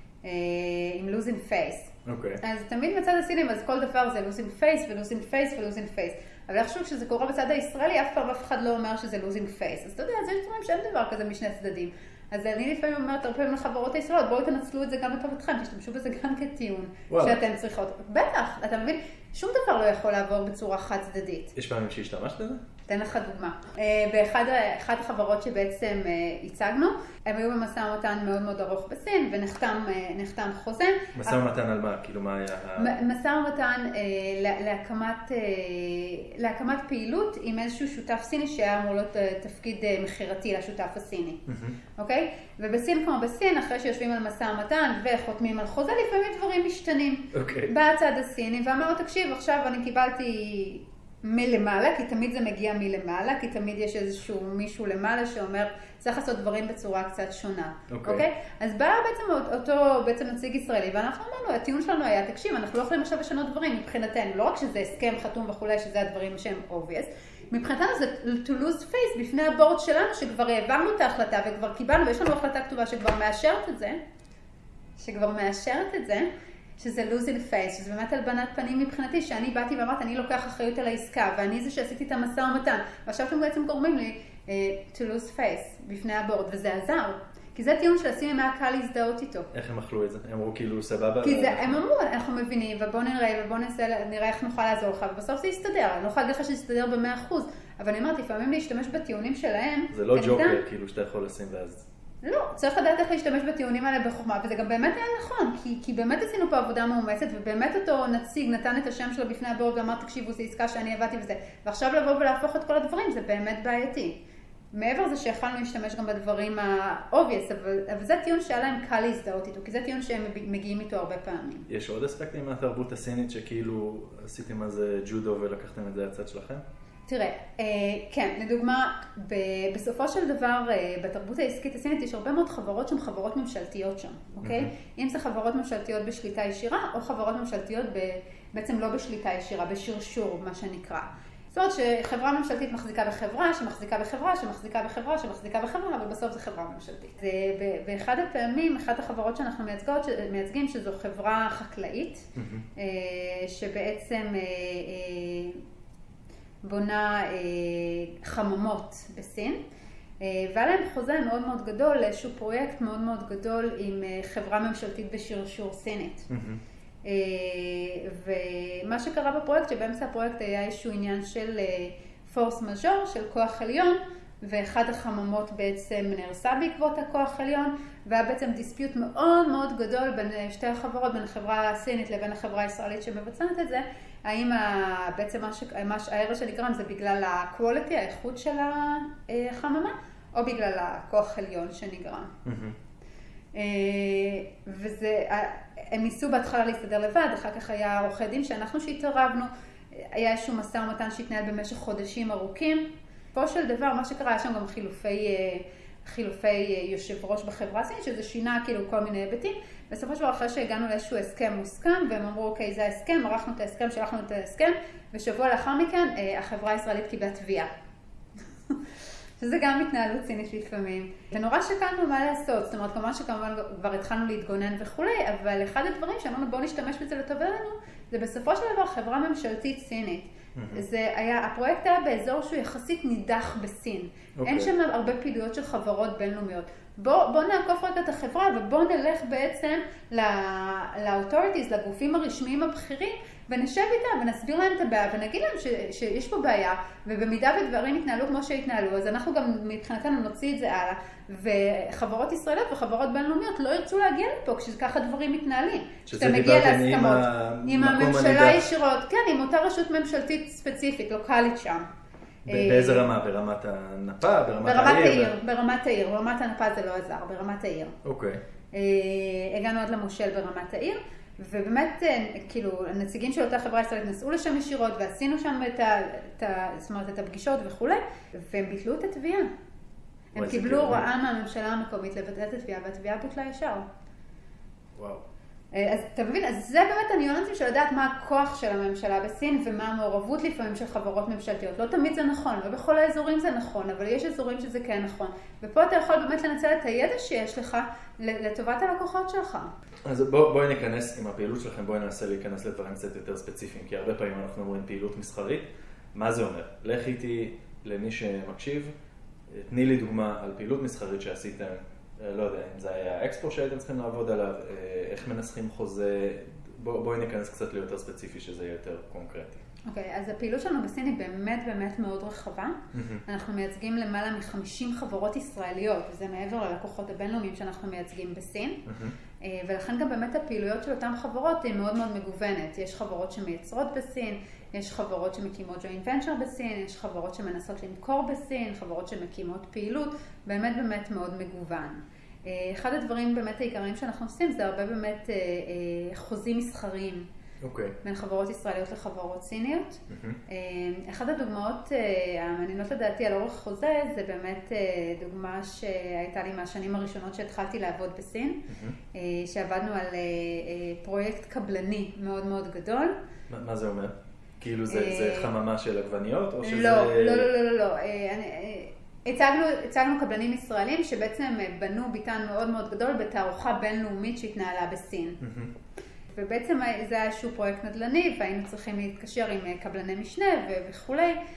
עם losing face. Okay. אז תמיד מצד הסינים, אז כל דבר זה losing face ו-losing face ו-losing face. אבל איכשהו כשזה קורה בצד הישראלי, אף פעם אף אחד לא אומר שזה losing face. אז אתה יודע, אז יש דברים שאין דבר כזה משני צדדים. אז אני לפעמים אומרת הרבה פעמים לחברות הישראליות, בואו תנצלו את זה גם לטובתכם, תשתמשו בזה גם כטיעון שאתם צריכות. בטח, אתה מבין, שום דבר לא יכול לעבור בצורה חד צדדית. יש פעמים שהשתמשת בזה? אתן לך דוגמה. באחד אחד החברות שבעצם הצגנו, הם היו במשא ומתן מאוד מאוד ארוך בסין, ונחתם נחתם חוזה. משא ומתן על מה? כאילו מה היה? משא ומתן להקמת, להקמת פעילות עם איזשהו שותף סיני שהיה אמור להיות תפקיד מחירתי לשותף הסיני. אוקיי? ובסין כמו בסין, אחרי שיושבים על משא ומתן וחותמים על חוזה, לפעמים דברים משתנים. אוקיי. בצד הסיני, ואמר לו, תקשיב, עכשיו אני קיבלתי מלמעלה, כי תמיד זה מגיע מלמעלה, כי תמיד יש איזשהו מישהו למעלה שאומר, צריך לעשות דברים בצורה קצת שונה. אוקיי. אוקיי? אז בא בעצם אותו בעצם נציג ישראלי, ואנחנו אמרנו, הטיעון שלנו היה, תקשיב, אנחנו לא יכולים עכשיו לשנות דברים מבחינתנו, לא רק שזה הסכם חתום וכולי, שזה הדברים שהם obvious, מבחינתנו זה to lose face בפני הבורד שלנו, שכבר העברנו את ההחלטה וכבר קיבלנו, ויש לנו החלטה כתובה שכבר מאשרת את זה, שכבר מאשרת את זה, שזה losing face, שזה באמת הלבנת פנים מבחינתי, שאני באתי ואמרת, אני לוקח אחריות על העסקה, ואני זה שעשיתי את המשא ומתן, ועכשיו אתם בעצם גורמים לי uh, to lose face בפני הבורד, וזה עזר. כי זה טיעון שלסינים היה קל להזדהות איתו. איך הם אכלו את זה? הם אמרו כאילו סבבה? כי זה, הם אמרו, אנחנו מבינים, ובוא נראה, ובוא נראה איך נוכל לעזור לך, ובסוף זה יסתדר. אני לא יכולה להגיד לך שזה יסתדר במאה אחוז, אבל אני אומרת, לפעמים להשתמש בטיעונים שלהם. זה לא ג'וקר, כאילו שאתה יכול לשים ואז... לא, צריך לדעת איך להשתמש בטיעונים האלה בחוכמה, וזה גם באמת היה נכון, כי, כי באמת עשינו פה עבודה מאומצת, ובאמת אותו נציג נתן את השם שלו בפני הבורד ואמר, תקשיבו, זה עסקה שאני הבאתי וזה, ועכשיו לבוא ולהפוך את כל הדברים, זה באמת בעייתי. מעבר לזה שיכולנו להשתמש גם בדברים ה-obvious, אבל, אבל זה טיעון שהיה להם קל להזדהות איתו, כי זה טיעון שהם מגיעים איתו הרבה פעמים. יש עוד אספקטים מהתרבות הסינית שכאילו עשיתם על זה ג'ודו ולקחתם את זה לצד שלכם? תראה, כן, לדוגמה, בסופו של דבר, בתרבות העסקית הסינית יש הרבה מאוד חברות שהן חברות ממשלתיות שם, אוקיי? אם זה חברות ממשלתיות בשליטה ישירה, או חברות ממשלתיות בעצם לא בשליטה ישירה, בשרשור, מה שנקרא. זאת אומרת שחברה ממשלתית מחזיקה בחברה, שמחזיקה בחברה, שמחזיקה בחברה, שמחזיקה בחברה, אבל בסוף זה חברה ממשלתית. באחד הפעמים, אחת החברות שאנחנו מייצגות, מייצגים שזו חברה חקלאית, שבעצם בונה חממות בסין, והיה להם חוזה מאוד מאוד גדול לאיזשהו פרויקט מאוד מאוד גדול עם חברה ממשלתית בשרשור סינית. ומה שקרה בפרויקט, שבאמצע הפרויקט היה איזשהו עניין של פורס מז'ור, של כוח עליון, ואחד החממות בעצם נהרסה בעקבות הכוח עליון, והיה בעצם דיספיוט מאוד מאוד גדול בין שתי החברות, בין החברה הסינית לבין החברה הישראלית שמבצעת את זה, האם בעצם הערך שנגרם זה בגלל ה-quality, האיכות של החממה, או בגלל הכוח עליון שנגרם. וזה, הם ניסו בהתחלה להסתדר לבד, אחר כך היה עורכי דין שאנחנו שהתערבנו, היה איזשהו משא ומתן שהתנהל במשך חודשים ארוכים. פה של דבר, מה שקרה, היה שם גם חילופי, חילופי יושב ראש בחברה הסינית, שזה שינה כאילו כל מיני היבטים. בסופו של דבר, אחרי שהגענו לאיזשהו הסכם מוסכם, והם אמרו, אוקיי, זה ההסכם, ערכנו את ההסכם, שלחנו את ההסכם, ושבוע לאחר מכן, החברה הישראלית קיבלה תביעה. שזה גם התנהלות סינית לפעמים. ונורא שקלנו מה לעשות, זאת אומרת, כמובן שכמובן כבר התחלנו להתגונן וכולי, אבל אחד הדברים שאמרנו בואו נשתמש בזה לטובתנו, זה בסופו של דבר חברה ממשלתית סינית. זה היה, הפרויקט היה באזור שהוא יחסית נידח בסין. Okay. אין שם הרבה פעילויות של חברות בינלאומיות. בוא, בוא נעקוף רק את החברה ובוא נלך בעצם לאוטוריטיז, לגופים הרשמיים הבכירים, ונשב איתם ונסביר להם את הבעיה ונגיד להם ש, שיש פה בעיה, ובמידה ודברים יתנהלו כמו שהתנהלו, אז אנחנו גם מבחינתנו נוציא את זה הלאה, וחברות ישראליות וחברות בינלאומיות לא ירצו להגיע לפה כשככה דברים מתנהלים. שזה דיברתם עם, עם הממשלה ישירות, כן, עם אותה רשות ממשלתית ספציפית, לוקלית שם. באיזה רמה? ברמת הנפה? ברמת, ברמת העיר? העיר, ברמת העיר. ברמת הנפה זה לא עזר, ברמת העיר. אוקיי. הגענו עד למושל ברמת העיר, ובאמת, כאילו, הנציגים של אותה חברה ישראלית נסעו לשם ישירות, ועשינו שם את, ה, את, ה, זאת אומרת, את הפגישות וכו', והם ביטלו את התביעה. הם קיבלו הוראה מהממשלה המקומית לבטל את התביעה, והתביעה בוטלה ישר. וואו. אז אתה מבין, אז זה באמת הניואנסים של לדעת מה הכוח של הממשלה בסין ומה המעורבות לפעמים של חברות ממשלתיות. לא תמיד זה נכון, לא בכל האזורים זה נכון, אבל יש אזורים שזה כן נכון. ופה אתה יכול באמת לנצל את הידע שיש לך לטובת הלקוחות שלך. אז בוא, בואי ניכנס עם הפעילות שלכם, בואי ננסה להיכנס לדברים קצת יותר ספציפיים, כי הרבה פעמים אנחנו אומרים פעילות מסחרית. מה זה אומר? לך איתי למי שמקשיב, תני לי דוגמה על פעילות מסחרית שעשיתם, לא יודע, אם זה היה אקספו שהייתם צריכים לעבוד עליו, איך מנסחים חוזה, בוא, בואי ניכנס קצת ליותר ספציפי שזה יהיה יותר קונקרטי. אוקיי, okay, אז הפעילות שלנו בסין היא באמת באמת מאוד רחבה. Mm-hmm. אנחנו מייצגים למעלה מ-חמישים חברות ישראליות, וזה מעבר ללקוחות הבינלאומיים שאנחנו מייצגים בסין. Mm-hmm. ולכן גם באמת הפעילויות של אותן חברות היא מאוד מאוד מגוונת. יש חברות שמייצרות בסין, יש חברות שמקימות joint venture בסין, יש חברות שמנסות למכור בסין, חברות שמקימות פעילות, באמת באמת מאוד מגוון. אחד הדברים באמת העיקריים שאנחנו עושים זה הרבה באמת חוזים מסחריים. Okay. בין חברות ישראליות לחברות סיניות. Mm-hmm. אחד הדוגמאות המעניינות לדעתי על אורך חוזה, זה באמת דוגמה שהייתה לי מהשנים הראשונות שהתחלתי לעבוד בסין, mm-hmm. שעבדנו על פרויקט קבלני מאוד מאוד גדול. ما, מה זה אומר? כאילו זה, זה חממה של עגבניות? או שזה... לא, לא, לא, לא, לא. הצגנו, הצגנו קבלנים ישראלים שבעצם בנו ביתן מאוד מאוד גדול בתערוכה בינלאומית שהתנהלה בסין. Mm-hmm. ובעצם זה היה איזשהו פרויקט נדל"ני, והיינו צריכים להתקשר עם קבלני משנה וכו'.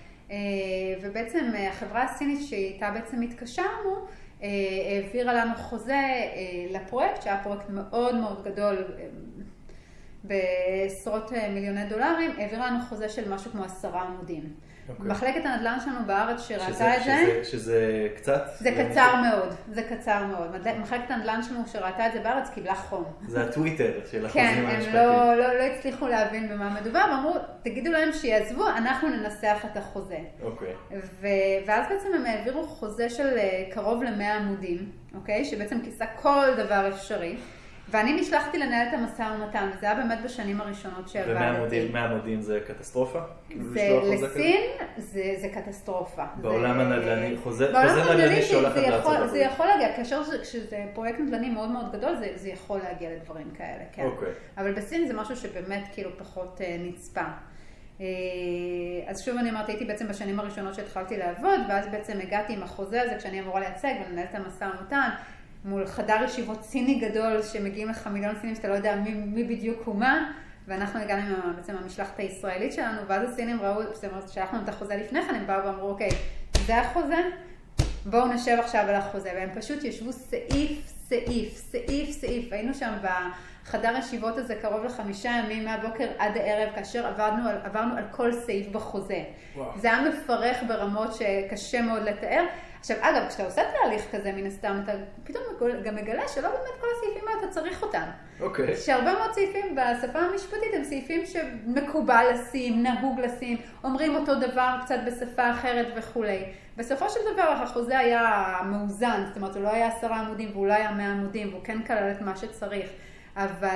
ובעצם החברה הסינית שאיתה בעצם התקשרנו, העבירה לנו חוזה לפרויקט, שהיה פרויקט מאוד מאוד גדול, בעשרות מיליוני דולרים, העבירה לנו חוזה של משהו כמו עשרה עמודים. אוקיי. מחלקת הנדל"ן שלנו בארץ שראתה שזה, את זה, שזה, שזה קצת... זה קצר מאוד, זה קצר מאוד. מחלקת הנדל"ן שלנו שראתה את זה בארץ קיבלה חום. זה הטוויטר של כן, החוזים הם המשפטיים. לא, לא, לא הצליחו להבין במה מדובר, ואמרו, תגידו להם שיעזבו, אנחנו ננסח את החוזה. אוקיי. ו... ואז בעצם הם העבירו חוזה של קרוב למאה עמודים, אוקיי? שבעצם כיסה כל דבר אפשרי. ואני נשלחתי לנהל את המשא ומתן, וזה היה באמת בשנים הראשונות שעבדתי. ומאה עמודים זה קטסטרופה? זה לסין, זה, זה קטסטרופה. בעולם זה, הנדל"ני, חוזה, בעולם חוזה נדל"ני שהולכת לארצות הברית. זה יכול להגיע, כאשר כשזה פרויקט נדל"ני מאוד מאוד גדול, זה, זה יכול להגיע לדברים כאלה, כן. אוקיי. אבל בסין זה משהו שבאמת כאילו פחות uh, נצפה. Uh, אז שוב אני אמרתי, הייתי בעצם בשנים הראשונות שהתחלתי לעבוד, ואז בעצם הגעתי עם החוזה הזה, כשאני אמורה לייצג ולנהל את המשא ומתן, מול חדר ישיבות סיני גדול, שמגיעים לך מיליון סינים, שאתה לא יודע מי, מי בדיוק הוא מה, ואנחנו הגענו עם בעצם המשלחת הישראלית שלנו, ואז הסינים ראו, זאת אומרת, שלחנו את החוזה לפני כן, הם באו ואמרו, אוקיי, זה החוזה, בואו נשב עכשיו על החוזה, והם פשוט ישבו סעיף, סעיף, סעיף, סעיף, היינו שם בחדר ישיבות הזה קרוב לחמישה ימים מהבוקר עד הערב, כאשר עברנו על, עברנו על כל סעיף בחוזה. וואו. זה היה מפרך ברמות שקשה מאוד לתאר. עכשיו, אגב, כשאתה עושה תהליך כזה מן הסתם, אתה פתאום גם מגלה שלא באמת כל הסעיפים האלה אתה צריך אותם. אוקיי. שהרבה מאוד סעיפים בשפה המשפטית הם סעיפים שמקובל לשים, נהוג לשים, אומרים אותו דבר קצת בשפה אחרת וכו'. בסופו של דבר החוזה היה מאוזן, זאת אומרת, הוא לא היה עשרה עמודים והוא לא היה מאה עמודים, והוא כן כלל את מה שצריך. אבל,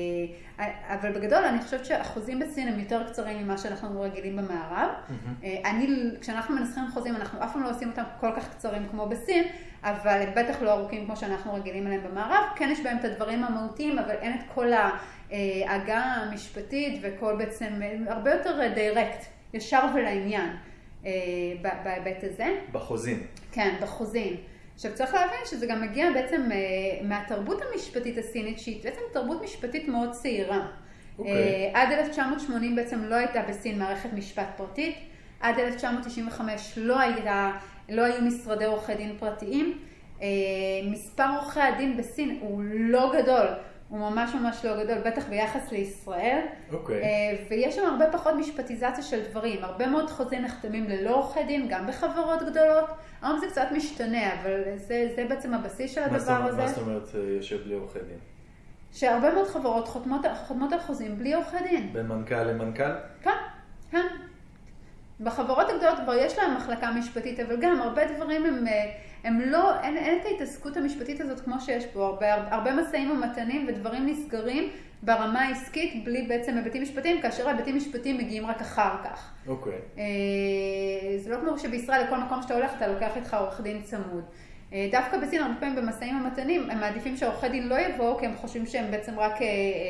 אבל בגדול אני חושבת שהחוזים בסין הם יותר קצרים ממה שאנחנו רגילים במערב. Mm-hmm. אני, כשאנחנו מנסחים חוזים, אנחנו אף פעם לא עושים אותם כל כך קצרים כמו בסין, אבל הם בטח לא ארוכים כמו שאנחנו רגילים אליהם במערב. כן יש בהם את הדברים המהותיים, אבל אין את כל ההגה המשפטית וכל בעצם, הרבה יותר דיירקט, ישר ולעניין בהיבט הזה. בחוזים. כן, בחוזים. עכשיו צריך להבין שזה גם מגיע בעצם מהתרבות המשפטית הסינית, שהיא בעצם תרבות משפטית מאוד צעירה. Okay. עד אלף תשע מאות שמונים בעצם לא הייתה בסין מערכת משפט פרטית, עד אלף תשע מאות תשעים וחמש לא, הייתה, לא היו משרדי עורכי דין פרטיים, מספר עורכי הדין בסין הוא לא גדול, הוא ממש ממש לא גדול, בטח ביחס לישראל, okay. ויש שם הרבה פחות משפטיזציה של דברים, הרבה מאוד חוזים נחתמים ללא עורכי דין, גם בחברות גדולות, היום זה קצת משתנה, אבל זה, זה בעצם הבסיס של הדבר הזה. מה זאת אומרת יושב בלי עורכי דין? שהרבה מאוד חברות חותמות, חותמות על חוזים בלי עורכי דין. בין מנכ"ל למנכ"ל? כן, כן. בחברות הגדולות כבר יש להם מחלקה משפטית, אבל גם הרבה דברים הם, הם לא, אין, אין את ההתעסקות המשפטית הזאת כמו שיש פה, הרבה, הרבה מסעים ומתנים ודברים נסגרים ברמה העסקית בלי בעצם היבטים משפטיים, כאשר היבטים משפטיים מגיעים רק אחר כך. אוקיי. זה לא כמו שבישראל לכל מקום שאתה הולך אתה לוקח איתך עורך דין צמוד. דווקא בסין הרבה פעמים במסעים ומתנים הם מעדיפים שהעורכי דין לא יבואו, כי הם חושבים שהם בעצם רק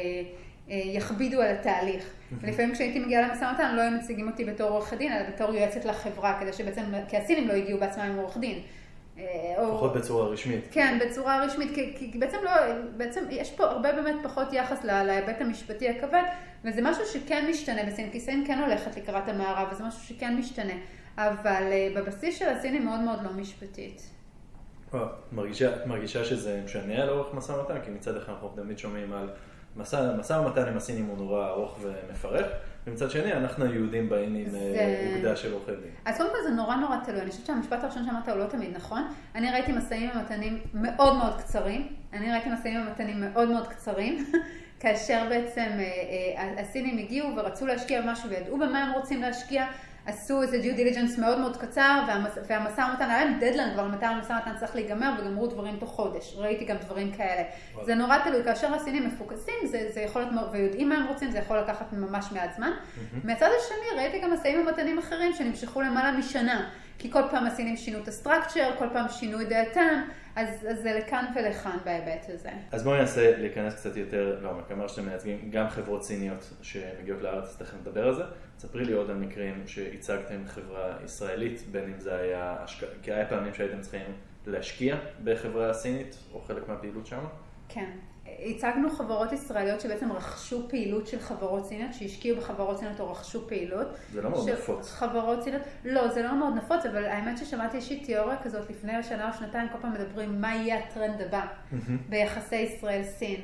יכבידו על התהליך. ולפעמים כשהייתי מגיעה למשא ומתן לא היו מציגים אותי בתור עורך דין, אלא בתור יועצת לחברה, כדי שבעצם, כי הסינים לא הגיעו בעצמם עם עורך דין. לפחות בצורה רשמית. כן, בצורה רשמית, כי, כי בעצם לא, בעצם יש פה הרבה באמת פחות יחס להיבט המשפטי הכבד, וזה משהו שכן משתנה בסין, כי סין כן הולכת לקראת המערב, וזה משהו שכן משתנה, אבל בבסיס של הסין היא מאוד מאוד לא משפטית. מרגישה, מרגישה שזה משנה על אורך משא ומתן, כי מצד אחד אנחנו תמיד שומעים על משא, משא ומתן עם הסינים הוא נורא ארוך ומפרך, ומצד שני אנחנו היהודים באים עם אוגדה של עורכי דין. אז קודם כל זה נורא נורא תלוי, אני חושבת שהמשפט הראשון שאמרת הוא לא תמיד נכון. אני ראיתי מסעים ומתנים מאוד מאוד קצרים, אני ראיתי מסעים ומתנים מאוד מאוד קצרים, כאשר בעצם הסינים הגיעו ורצו להשקיע משהו וידעו במה הם רוצים להשקיע, עשו איזה דיו דיליג'נס מאוד מאוד קצר, והמשא ומתן, היה להם דדליין כבר מתי המשא ומתן צריך להיגמר, וגמרו דברים תוך חודש. ראיתי גם דברים כאלה. וואו. זה נורא תלוי, כאשר הסינים מפוקסים, זה, זה יכול להיות, ויודעים מה הם רוצים, זה יכול לקחת ממש מעט זמן. Mm-hmm. מהצד השני, ראיתי גם מסעים ומתנים אחרים שנמשכו למעלה משנה, כי כל פעם הסינים שינו את הסטרקצ'ר, כל פעם שינו את דעתם, אז, אז זה לכאן ולכאן בהיבט הזה. אז בואו ננסה להיכנס קצת יותר לעומק. אמר שאתם מייצגים גם חברות סיניות שמגיעות לארץ, אז תכף נדבר על זה. תספרי לי עוד על מקרים שהצגתם חברה ישראלית, בין אם זה היה, כי היה פעמים שהייתם צריכים להשקיע בחברה סינית, או חלק מהפעילות שם? כן. הצגנו חברות ישראליות שבעצם רכשו פעילות של חברות סיניות, שהשקיעו בחברות סיניות או רכשו פעילות. זה לא מאוד נפוץ. חברות סיניות, לא, זה לא מאוד נפוץ, אבל האמת ששמעתי איזושהי תיאוריה כזאת לפני שנה או שנתיים, כל פעם מדברים מה יהיה הטרנד הבא ביחסי ישראל-סין.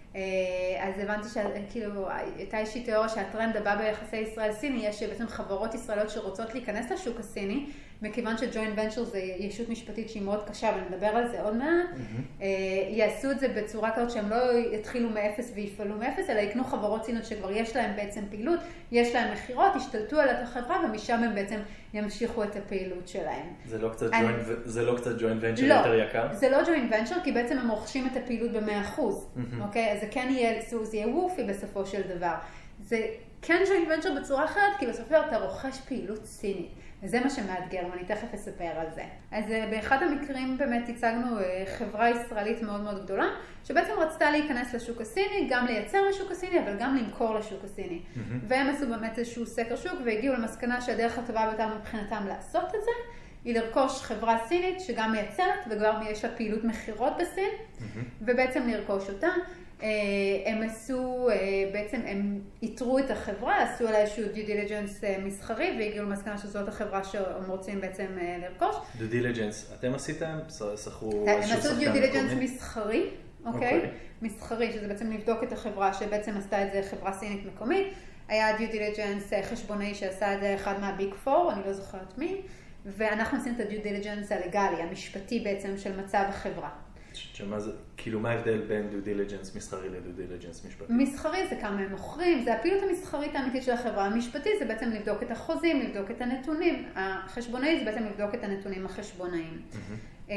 אז הבנתי שכאילו הייתה איזושהי תיאוריה שהטרנד הבא ביחסי ישראל-סיני, יש בעצם חברות ישראליות שרוצות להיכנס לשוק הסיני, מכיוון שג'וינט ונצ'ר זה ישות משפטית שהיא מאוד קשה, ואני מדבר על זה עוד מעט, mm-hmm. יעשו את זה בצורה כזאת שהם לא יתחילו מאפס ויפעלו מאפס, אלא יקנו חברות סיניות שכבר יש להם בעצם פעילות, יש להם מחירות, ישתלטו על החברה, ומשם הם בעצם ימשיכו את הפעילות שלהם. זה לא קצת אני... ג'וינט, זה לא קצת ג'וינט ונצ'ר לא, יותר יקר? זה לא ג'וינט ונצ'ר, כי בעצם הם רוכשים את הפעילות ב-מאה אחוז, mm-hmm. אוקיי? אז זה כן יהיה, זה יהיה וופי בסופו של דבר. זה כן ג'וינט ונצ'ר בצורה אחרת, כי בסופו של דבר אתה רוכש פעילות סינית. וזה מה שמאתגר, ואני תכף אספר על זה. אז באחד המקרים באמת הצגנו חברה ישראלית מאוד מאוד גדולה, שבעצם רצתה להיכנס לשוק הסיני, גם לייצר לשוק הסיני, אבל גם למכור לשוק הסיני. Mm-hmm. והם עשו באמת איזשהו סקר שוק, והגיעו למסקנה שהדרך הטובה ביותר מבחינתם לעשות את זה, היא לרכוש חברה סינית שגם מייצרת, וכבר יש לה פעילות מחירות בסין, mm-hmm. ובעצם לרכוש אותה. הם עשו, בעצם הם יתרו את החברה, עשו עליה איזשהו due diligence מסחרי, והגיעו למסקנה שזאת החברה שהם רוצים בעצם לרכוש. due diligence, אתם עשיתם? שכרו הם עשו due diligence מסחרי, אוקיי? מסחרי, שזה בעצם לבדוק את החברה שבעצם עשתה את זה חברה סינית מקומית. היה due diligence חשבוני שעשה את זה אחד מהביג פור, אני לא זוכרת מי, ואנחנו עשינו את ה-due diligence הלגלי, המשפטי בעצם של מצב החברה. שמה זה, כאילו מה ההבדל בין due diligence מסחרי ל-due diligence משפטי? מסחרי זה כמה הם מוכרים, זה הפעילות המסחרית האמיתית של החברה. המשפטי זה בעצם לבדוק את החוזים, לבדוק את הנתונים. החשבונאי זה בעצם לבדוק את הנתונים החשבונאיים. Mm-hmm.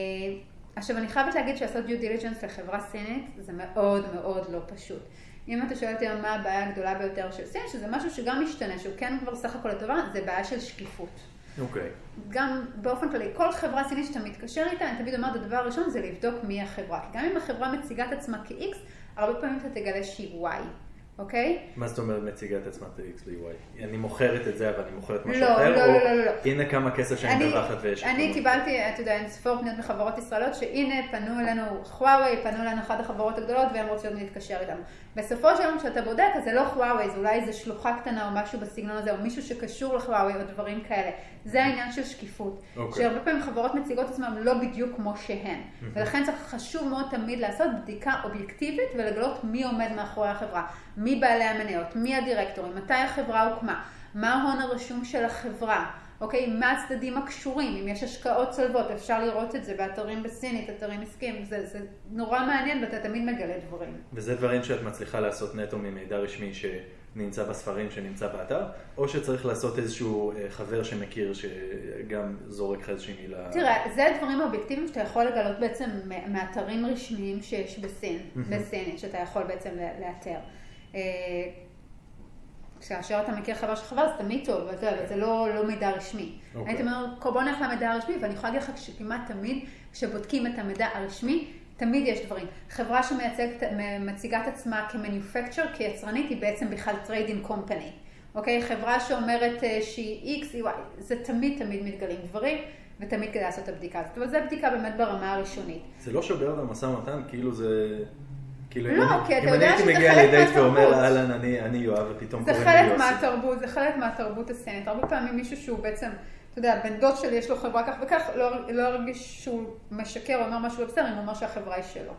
עכשיו אני חייבת להגיד שעשות due diligence לחברה סינית זה מאוד מאוד לא פשוט. אם אתה שואל אותי מה הבעיה הגדולה ביותר של סין, שזה משהו שגם משתנה, שהוא כן כבר סך הכל לטובה, זה בעיה של שקיפות. אוקיי. Okay. גם באופן כללי, כל חברה סינית שאתה מתקשר איתה, אני תמיד אומרת, הדבר הראשון זה לבדוק מי החברה. כי גם אם החברה מציגה את עצמה כ-X, הרבה פעמים אתה תגלה שהיא Y. אוקיי? מה זאת אומרת מציגה את עצמה ל-X ו-Y? אני מוכרת את זה, אבל אני מוכרת משהו לא, אחר? לא, או לא, לא, לא. הנה כמה כסף שאני מדווחת ויש... אני קיבלתי, אתה יודע, אין ספור פניות מחברות ישראליות, שהנה פנו אלינו חוואווי, פנו אלינו אחת החברות הגדולות, והם רוצים להתקשר איתנו. בסופו של יום כשאתה בודק, אז זה לא חוואווי, זה אולי איזו שלוחה קטנה או משהו בסגנון הזה, או מישהו שקשור לחוואווי או דברים כאלה. זה העניין של שקיפות. Okay. שהרבה פעמים חברות מציגות עצמם לא בדיוק כמו שהן. Mm-hmm. ולכן צריך חשוב מאוד תמיד לעשות בדיקה אובייקטיבית ולגלות מי עומד מאחורי החברה. מי בעלי המניות, מי הדירקטורים, מתי החברה הוקמה, מה ההון הרשום של החברה, אוקיי? מה הצדדים הקשורים, אם יש השקעות צולבות, אפשר לראות את זה באתרים בסינית, אתרים עסקיים, זה, זה נורא מעניין ואתה תמיד מגלה דברים. וזה דברים שאת מצליחה לעשות נטו ממידע רשמי שנמצא בספרים, שנמצא באתר, או שצריך לעשות איזשהו חבר שמכיר שגם זורק לך איזושהי מילה? תראה, זה הדברים האובייקטיביים שאתה יכול לגלות בעצם מאתרים רשמיים שיש בסין, בסינית, שאתה יכול בעצם לאתר. כאשר אתה מכיר חבר של חבר, זה תמיד טוב, אבל זה לא מידע רשמי. הייתי אומרת, בוא נלך למידע הרשמי, ואני יכולה להגיד לך שכמעט תמיד, כשבודקים את המידע הרשמי, תמיד יש דברים. חברה שמציגה את עצמה כמניופקצ'ר, כיצרנית, היא בעצם בכלל טריידינג קומפני. אוקיי? חברה שאומרת שהיא X, היא Y, זה תמיד תמיד מתגלים דברים, ותמיד כדאי לעשות את הבדיקה הזאת. אבל זו בדיקה באמת ברמה הראשונית. זה לא שובר במשא ומתן, כאילו זה... לא, כי אתה יודע שזה חלק מהתרבות. אם אני הייתי מגיע לדייט ואומר, אהלן, אני יואב, ופתאום קוראים לי יוסי. זה חלק מהתרבות, זה חלק מהתרבות הסינית. הרבה פעמים מישהו שהוא בעצם, אתה יודע, בן דוד שלי יש לו חברה כך וכך, לא הרגיש שהוא משקר או אומר משהו בסדר, אם הוא אומר שהחברה היא שלו.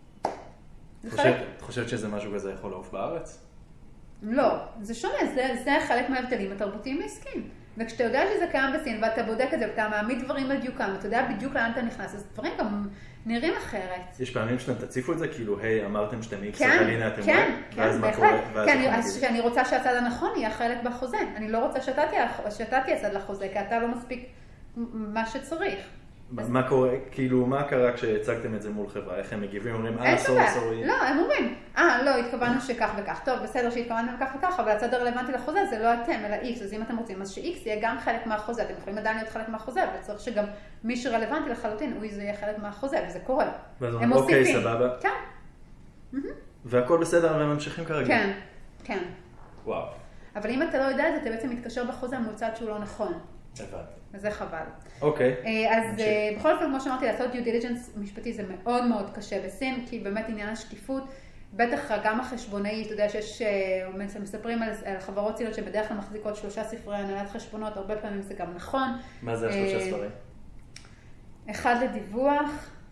את חושבת שזה משהו כזה יכול לעוף בארץ? לא, זה שונה, זה חלק מההבדלים התרבותיים העסקיים. וכשאתה יודע שזה קיים בסין, ואתה בודק את זה, ואתה מעמיד דברים על דיוקם, ואתה יודע בדיוק לאן אתה נכנס, אז דברים גם נראים אחרת. יש פעמים שאתם תציפו את זה, כאילו, היי, אמרתם שאתם איקס, אבל הנה אתם כן, וואי, ואז מה קורה? אז שאני רוצה שהצד הנכון יהיה חלק בחוזה. אני לא רוצה שאתה תהיה צד לחוזה, כי אתה לא מספיק מה שצריך. מה קורה, כאילו, מה קרה כשהצגתם את זה מול חברה? איך הם מגיבים? אומרים, אה, סורי, סורי. לא, הם אומרים, אה, לא, התכוונו שכך וכך. טוב, בסדר שהתכוונו כך וכך, אבל הצד הרלוונטי לחוזה זה לא אתם, אלא X. אז אם אתם רוצים, אז ש-X יהיה גם חלק מהחוזה. אתם יכולים עדיין להיות חלק מהחוזה, אבל צריך שגם מי שרלוונטי לחלוטין, הוא יהיה חלק מהחוזה, וזה קורה. הם אוקיי, סבבה. כן. והכל בסדר, והם ממשיכים כרגע. כן, כן. וואו. אבל אם אתה לא יודע את זה, אתה בעצם מתקשר בחוזה מול צד שהוא לא נכון. הבנתי. וזה חבל. אוקיי. אז בכל אופן, כמו שאמרתי, לעשות due diligence משפטי זה מאוד מאוד קשה בסין, כי באמת עניין השקיפות, בטח גם החשבונאי, אתה יודע שיש, מספרים על חברות סיניות שבדרך כלל מחזיקות שלושה ספרי הנהלת חשבונות, הרבה פעמים זה גם נכון. מה זה השלושה ספרים? אחד לדיווח,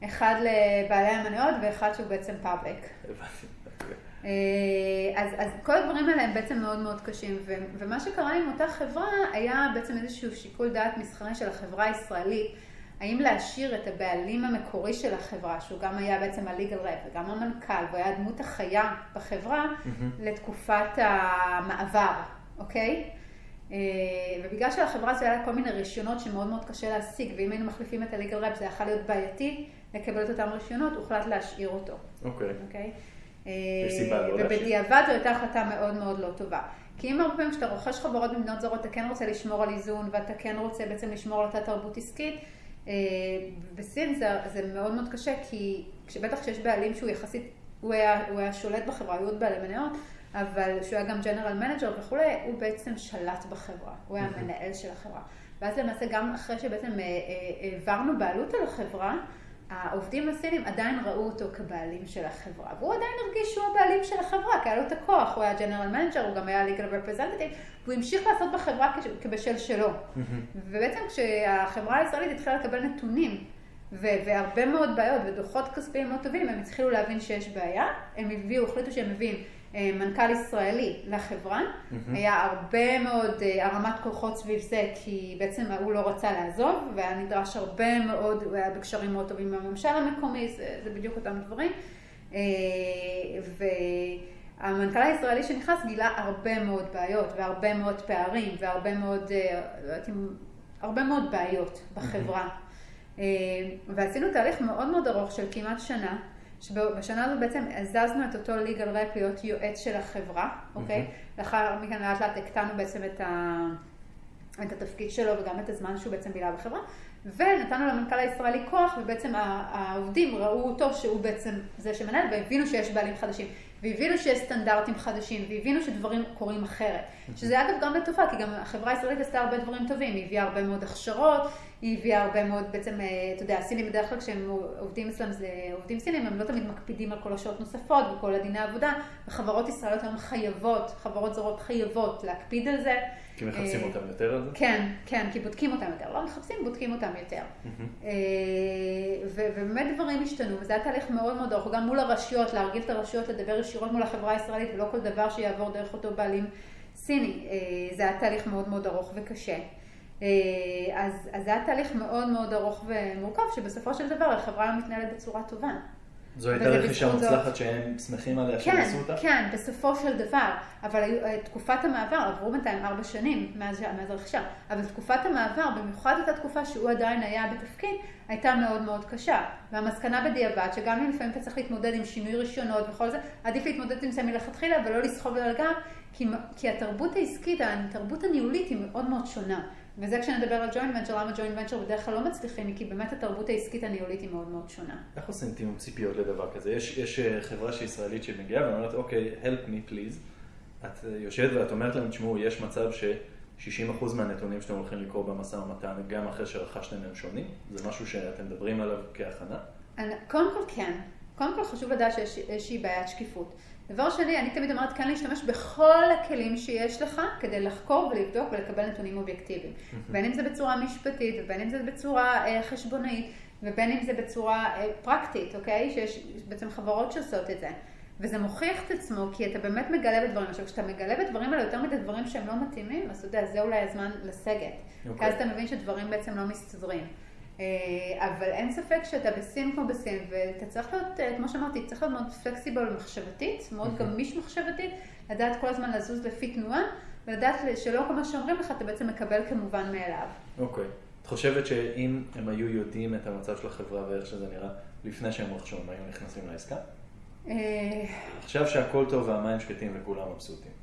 אחד לבעלי המניות ואחד שהוא בעצם פאבליק. הבנתי. אז, אז כל הדברים האלה הם בעצם מאוד מאוד קשים, ו, ומה שקרה עם אותה חברה היה בעצם איזשהו שיקול דעת מסחרי של החברה הישראלית, האם להשאיר את הבעלים המקורי של החברה, שהוא גם היה בעצם הליגל רפ וגם המנכ"ל, והוא היה הדמות החיה בחברה mm-hmm. לתקופת המעבר, אוקיי? ובגלל שלחברה הזו היה לה כל מיני רישיונות שמאוד מאוד קשה להשיג, ואם היינו מחליפים את הליגל רפ זה יכול להיות בעייתי לקבל את אותם רישיונות, הוחלט להשאיר אותו. אוקיי. אוקיי? יש סיבה לא להשאיר. ובדיעבד זו הייתה החלטה מאוד מאוד לא טובה. כי אם הרבה פעמים כשאתה רוכש חברות במדינות זרות, אתה כן רוצה לשמור על איזון, ואתה כן רוצה בעצם לשמור על אותה תרבות עסקית, בסין זה, זה מאוד מאוד קשה, כי בטח כשיש בעלים שהוא יחסית, הוא היה, הוא היה שולט בחברה, היו עוד בעלי מניות, אבל שהוא היה גם ג'נרל מנג'ר וכולי, הוא בעצם שלט בחברה, הוא היה מנהל של החברה. ואז למעשה גם אחרי שבעצם העברנו בעלות על החברה, העובדים הסינים עדיין ראו אותו כבעלים של החברה, והוא עדיין הרגיש שהוא הבעלים של החברה, כי היה לו את הכוח, הוא היה ג'נרל מנג'ר, הוא גם היה legal representative, והוא המשיך לעשות בחברה כבשל שלו. ובעצם כשהחברה הישראלית התחילה לקבל נתונים, והרבה מאוד בעיות ודוחות כספיים לא טובים, הם התחילו להבין שיש בעיה, הם הביאו, החליטו שהם מביאים מנכ"ל ישראלי לחברה, היה הרבה מאוד הרמת כוחות סביב זה, כי בעצם הוא לא רצה לעזוב, והיה נדרש הרבה מאוד, הוא היה בקשרים מאוד טובים עם הממשל המקומי, זה, זה בדיוק אותם דברים. והמנכ"ל הישראלי שנכנס גילה הרבה מאוד בעיות, והרבה מאוד פערים, והרבה מאוד, הרבה מאוד בעיות בחברה. ועשינו תהליך מאוד מאוד ארוך של כמעט שנה, שבשנה הזו בעצם הזזנו את אותו ליגל רפ להיות יועץ של החברה, אוקיי? לאחר מכן לאט לאט הקטנו בעצם את, ה... את התפקיד שלו וגם את הזמן שהוא בעצם בילה בחברה, ונתנו למנכ"ל הישראלי כוח, ובעצם העובדים ראו אותו שהוא בעצם זה שמנהל, והבינו שיש בעלים חדשים, והבינו שיש סטנדרטים חדשים, והבינו שדברים קורים אחרת. שזה אגב גם לטובה, כי גם החברה הישראלית עשתה הרבה דברים טובים, היא הביאה הרבה מאוד הכשרות, היא הביאה הרבה מאוד, בעצם, אתה יודע, הסינים בדרך כלל כשהם עובדים אצלם, זה עובדים סינים, הם לא תמיד מקפידים על כל השעות נוספות וכל הדיני העבודה, וחברות ישראליות הן חייבות, חברות זרות חייבות להקפיד על זה. כי מחפשים אותם יותר על זה? כן, כן, כי בודקים אותם יותר. לא מחפשים, בודקים אותם יותר. ובאמת דברים השתנו, וזה היה תהליך מאוד מאוד ארוך, גם מול הרשויות, להרגיל את הרשויות, לדבר ישירות מול החברה הישראלית, ולא כל דבר שיעבור דרך אותו בעלים סיני. זה היה תהליך מאוד מאוד ארוך וקשה. אז, אז זה היה תהליך מאוד מאוד ארוך ומורכב, שבסופו של דבר החברה מתנהלת בצורה טובה. זו הייתה רכישה מוצלחת שהם שמחים עליה שעשו אותה? כן, בסופו של דבר. אבל תקופת המעבר, עברו בינתיים ארבע שנים מאז, מאז הרכישה, אבל תקופת המעבר, במיוחד אותה תקופה שהוא עדיין היה בתפקיד, הייתה מאוד מאוד קשה. והמסקנה בדיעבד, שגם אם לפעמים אתה צריך להתמודד עם שינוי רישיונות וכל זה, עדיף להתמודד עם זה מלכתחילה ולא לסחוב על הגב, כי, כי התרבות העסקית, התרבות הניהולית היא מאוד מאוד שונה. וזה כשנדבר על ג'וינט ונצ'ר, למה ג'וינט ונצ'ר בדרך כלל לא מצליחים, כי באמת התרבות העסקית הניהולית היא מאוד מאוד שונה. איך עושים תיאום ציפיות לדבר כזה? יש, יש חברה שישראלית שמגיעה ואומרת, אוקיי, help me please. את יושבת ואת אומרת להם, תשמעו, יש מצב ש-שישים אחוז מהנתונים שאתם הולכים לקרוא במשא ומתן, גם אחרי שרכשתם הם שונים? זה משהו שאתם מדברים עליו כהכנה? קודם כל כן. קודם כל חשוב לדעת שיש איזושהי בעיית שקיפות. דבר שני, אני תמיד אומרת כאן להשתמש בכל הכלים שיש לך כדי לחקור ולבדוק ולקבל נתונים אובייקטיביים. בין אם זה בצורה משפטית, ובין אם זה בצורה אה, חשבונאית, ובין אם זה בצורה אה, פרקטית, אוקיי? שיש בעצם חברות שעושות את זה. וזה מוכיח את עצמו, כי אתה באמת מגלה בדברים. עכשיו, כשאתה מגלה בדברים האלה יותר מדי דברים שהם לא מתאימים, אז אתה יודע, זה אולי הזמן לסגת. Okay. כי אז אתה מבין שדברים בעצם לא מסתדרים. אבל אין ספק שאתה בסין כמו בסין, ואתה צריך להיות, כמו שאמרתי, צריך להיות מאוד פלקסיבל מחשבתית, מאוד גמיש מחשבתית, לדעת כל הזמן לזוז לפי תנועה, ולדעת שלא כל מה שאומרים לך, אתה בעצם מקבל כמובן מאליו. אוקיי. את חושבת שאם הם היו יודעים את המצב של החברה ואיך שזה נראה, לפני שהם רכשו, הם היו נכנסים לעסקה? עכשיו שהכל טוב והמים שקטים וכולם מבסוטים.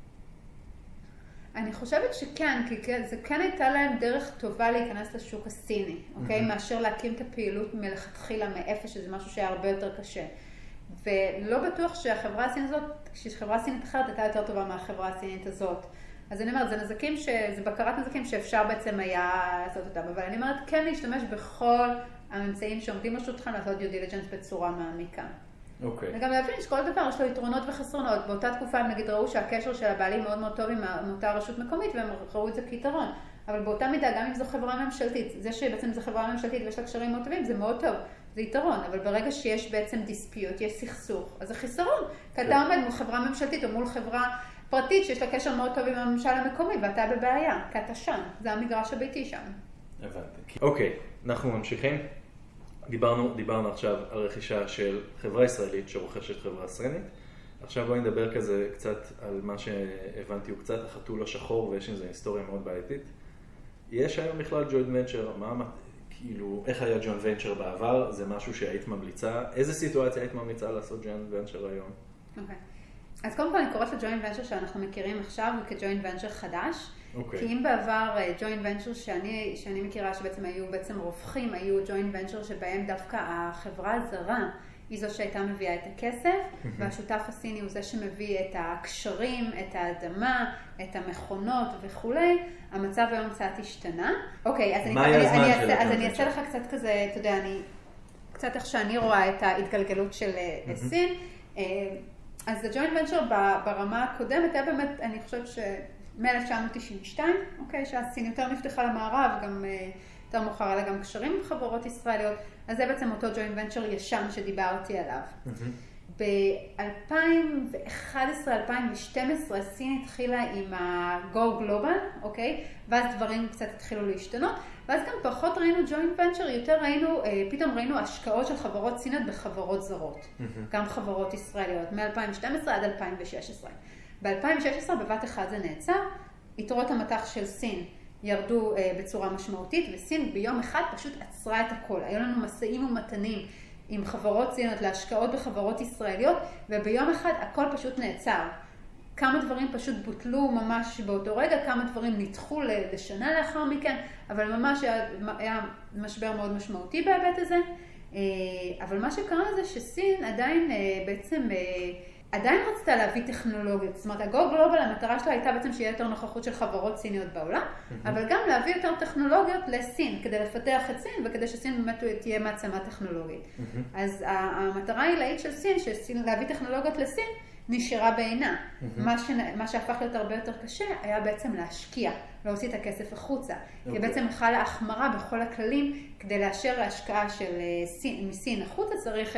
אני חושבת שכן, כי זה כן הייתה להם דרך טובה להיכנס לשוק הסיני, אוקיי? מאשר להקים את הפעילות מלכתחילה מאפס, שזה משהו שהיה הרבה יותר קשה. ולא בטוח שהחברה הסינית הזאת, כשחברה סינית אחרת הייתה יותר טובה מהחברה הסינית הזאת. אז אני אומרת, זה נזקים, זה בקרת נזקים שאפשר בעצם היה לעשות אותם. אבל אני אומרת, כן להשתמש בכל הממצאים שעומדים לרשותכם לעשות due diligence בצורה מעמיקה. Okay. וגם להבין שכל דבר יש לו יתרונות וחסרונות. באותה תקופה הם נגיד ראו שהקשר של הבעלים מאוד מאוד טוב עם אותה רשות מקומית, והם ראו את זה כיתרון. אבל באותה מידה, גם אם זו חברה ממשלתית, זה שבעצם זו חברה ממשלתית ויש לה קשרים מאוד טובים, זה מאוד טוב. זה יתרון, אבל ברגע שיש בעצם דיספיוט, יש סכסוך, אז זה חיסרון. כי אתה עומד מול חברה ממשלתית או מול חברה פרטית שיש לה קשר מאוד טוב עם הממשל המקומי, ואתה בבעיה, כי אתה שם. זה המגרש הביתי שם. הבנתי. אוקיי, אנחנו ממשיכים. דיברנו, דיברנו עכשיו על רכישה של חברה ישראלית שרוכשת חברה סינית. עכשיו בואי נדבר כזה קצת על מה שהבנתי, הוא קצת החתול השחור, ויש עם זה היסטוריה מאוד בעייתית. יש היום בכלל ג'וינט ונצ'ר, מה, כאילו, איך היה ג'וינט ונצ'ר בעבר? זה משהו שהיית ממליצה? איזה סיטואציה היית ממליצה לעשות ג'וינט ונצ'ר היום? אוקיי. אז קודם כל אני קוראת לג'וינט ונצ'ר שאנחנו מכירים עכשיו כג'וינט ונצ'ר חדש. Okay. כי אם בעבר ג'וינט ונצ'ר שאני, שאני מכירה שבעצם היו בעצם רופחים, היו ג'וינט ונצ'ר שבהם דווקא החברה הזרה היא זו שהייתה מביאה את הכסף, mm-hmm. והשותף הסיני הוא זה שמביא את הקשרים, את האדמה, את המכונות וכולי. המצב היום קצת השתנה. אוקיי, אז, אני, אני, אני, אעשה, אז אני אעשה לך קצת כזה, אתה יודע, אני, קצת איך שאני רואה את ההתגלגלות של mm-hmm. סין. אז הג'וינט ונצ'ר ברמה הקודמת היה באמת, אני חושבת ש... מ-אלף תשע מאות תשעים ושתיים, אוקיי, שהסין יותר נפתחה למערב, גם יותר מאוחר עלה גם קשרים עם חברות ישראליות, אז זה בעצם אותו ג'וינט ונצ'ר ישן שדיברתי עליו. ב-אלפיים ואחת עשרה אלפיים ושתים עשרה סין התחילה עם ה-Go Global, אוקיי, ואז דברים קצת התחילו להשתנות, ואז גם פחות ראינו ג'וינט ונצ'ר, יותר ראינו, פתאום ראינו השקעות של חברות סיניות בחברות זרות, גם חברות ישראליות, מ-אלפיים ושתים עשרה עד אלפיים ושש עשרה. ב-אלפיים ושש עשרה בבת אחד זה נעצר, יתרות המטח של סין ירדו אה, בצורה משמעותית, וסין ביום אחד פשוט עצרה את הכל. היו לנו מסעים ומתנים עם חברות סיניות להשקעות בחברות ישראליות, וביום אחד הכל פשוט נעצר. כמה דברים פשוט בוטלו ממש באותו רגע, כמה דברים נדחו לשנה לאחר מכן, אבל ממש היה, היה משבר מאוד משמעותי בהיבט הזה. אה, אבל מה שקרה זה שסין עדיין אה, בעצם... אה, עדיין רצתה להביא טכנולוגיות, זאת אומרת, ה-Go Global, המטרה שלה הייתה בעצם שיהיה יותר נוכחות של חברות סיניות בעולם, mm-hmm. אבל גם להביא יותר טכנולוגיות לסין, כדי לפתח את סין, וכדי שסין באמת תהיה מעצמה טכנולוגית. Mm-hmm. אז המטרה העילאית של סין, שסין להביא טכנולוגיות לסין, נשארה בעינה. Mm-hmm. מה, ש... מה שהפך להיות הרבה יותר קשה, היה בעצם להשקיע, להוציא את הכסף החוצה. Okay. כי בעצם חלה החמרה בכל הכללים, כדי לאשר ההשקעה של סין, מסין החוצה, צריך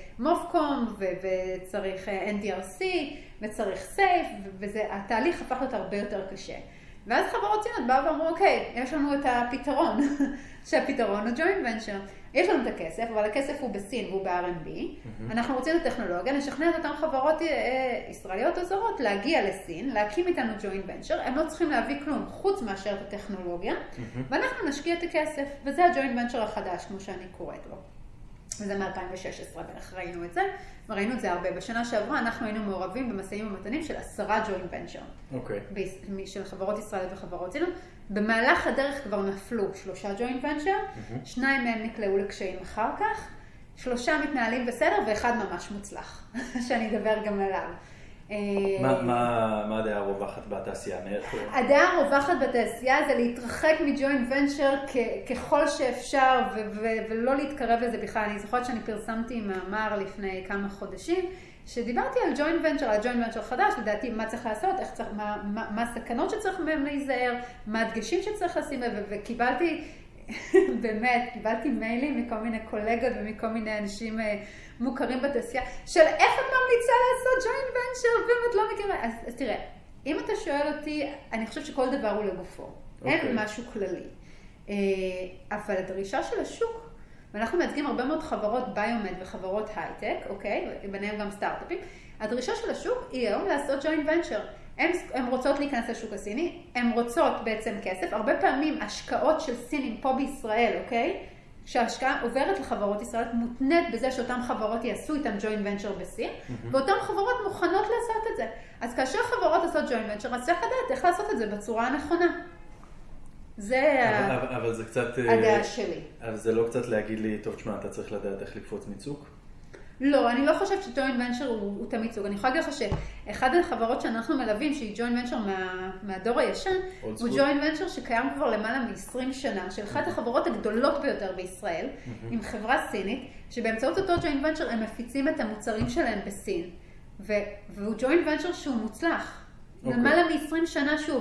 מופקום, ו... וצריך אן די אר סי, וצריך סייף, והתהליך הפך להיות הרבה יותר קשה. ואז חברות סיניות באו ואמרו, אוקיי, יש לנו את הפתרון, שהפתרון הוא ג'וינט ונצ'ר. יש לנו את הכסף, אבל הכסף הוא בסין והוא ב-אר אם בי. Mm-hmm. אנחנו רוצים את הטכנולוגיה, נשכנע את אותן חברות ישראליות או זרות להגיע לסין, להקים איתנו ג'וינט ונצ'ר. הם לא צריכים להביא כלום חוץ מאשר את הטכנולוגיה, mm-hmm. ואנחנו נשקיע את הכסף. וזה הג'וינט ונצ'ר החדש, כמו שאני קוראת לו. וזה מ-אלפיים ושש עשרה בערך ראינו את זה, וראינו את זה הרבה. בשנה שעברה אנחנו היינו מעורבים במסעים ומתנים של עשרה ג'וינט ונצ'ר. אוקיי. Okay. של חברות ישראליות וחברות סיניות. במהלך הדרך כבר נפלו שלושה ג'וינט ונצ'ר, mm-hmm. שניים מהם נקלעו לקשיים אחר כך, שלושה מתנהלים בסדר ואחד ממש מוצלח, שאני אדבר גם עליו. מה, מה, מה הדעה הרווחת בתעשייה? הדעה הרווחת בתעשייה זה להתרחק מג'וינט ונצ'ר ככל שאפשר ולא להתקרב לזה בכלל. אני זוכרת שאני פרסמתי מאמר לפני כמה חודשים שדיברתי על ג'וינט ונצ'ר, על ג'וינט ונצ'ר חדש, לדעתי מה צריך לעשות, איך צריך, מה, מה, מה הסכנות שצריך מהם להיזהר, מה הדגשים שצריך לשים, וקיבלתי, באמת, קיבלתי מיילים מכל מיני קולגות ומכל מיני אנשים מוכרים בתעשייה, של איך את ממליצה לעשות ג'וינט ונצ'ר, ואם את לא מכירה. אז, אז תראה, אם אתה שואל אותי, אני חושבת שכל דבר הוא לגופו. Okay. אין משהו כללי. אבל הדרישה של השוק, ואנחנו מייצגים הרבה מאוד חברות ביומד וחברות הייטק, אוקיי? ביניהם גם סטארט-אפים. הדרישה של השוק היא היום לעשות ג'וינט ונצ'ר. הן רוצות להיכנס לשוק הסיני, הן רוצות בעצם כסף. הרבה פעמים השקעות של סינים פה בישראל, אוקיי? שההשקעה עוברת לחברות ישראליות מותנית בזה שאותן חברות יעשו איתן ג'וינט ונצ'ר בסין, mm-hmm. ואותן חברות מוכנות לעשות את זה. אז כאשר חברות עושות ג'וינט ונצ'ר, אז צריך לדעת איך לעשות את זה בצורה הנכונה. זה אבל, ה... אבל זה קצת... הדעה שלי. אבל זה לא קצת להגיד לי, טוב, תשמע, אתה צריך לדעת איך לקפוץ מצוק? לא, אני לא חושבת שג'וינט ונצ'ר הוא, הוא תמיד סוג. אני יכולה להגיד לך שאחד החברות שאנחנו מלווים, שהיא ג'וינט ונצ'ר מה, מהדור הישן, הוא ג'וינט ונצ'ר שקיים כבר למעלה מ-עשרים שנה, של אחת החברות הגדולות ביותר בישראל, עם חברה סינית, שבאמצעות אותו ג'וינט ונצ'ר הם מפיצים את המוצרים שלהם בסין. ו- והוא ג'וינט ונצ'ר שהוא מוצלח. למעלה מ-עשרים שנה שהוא עובד.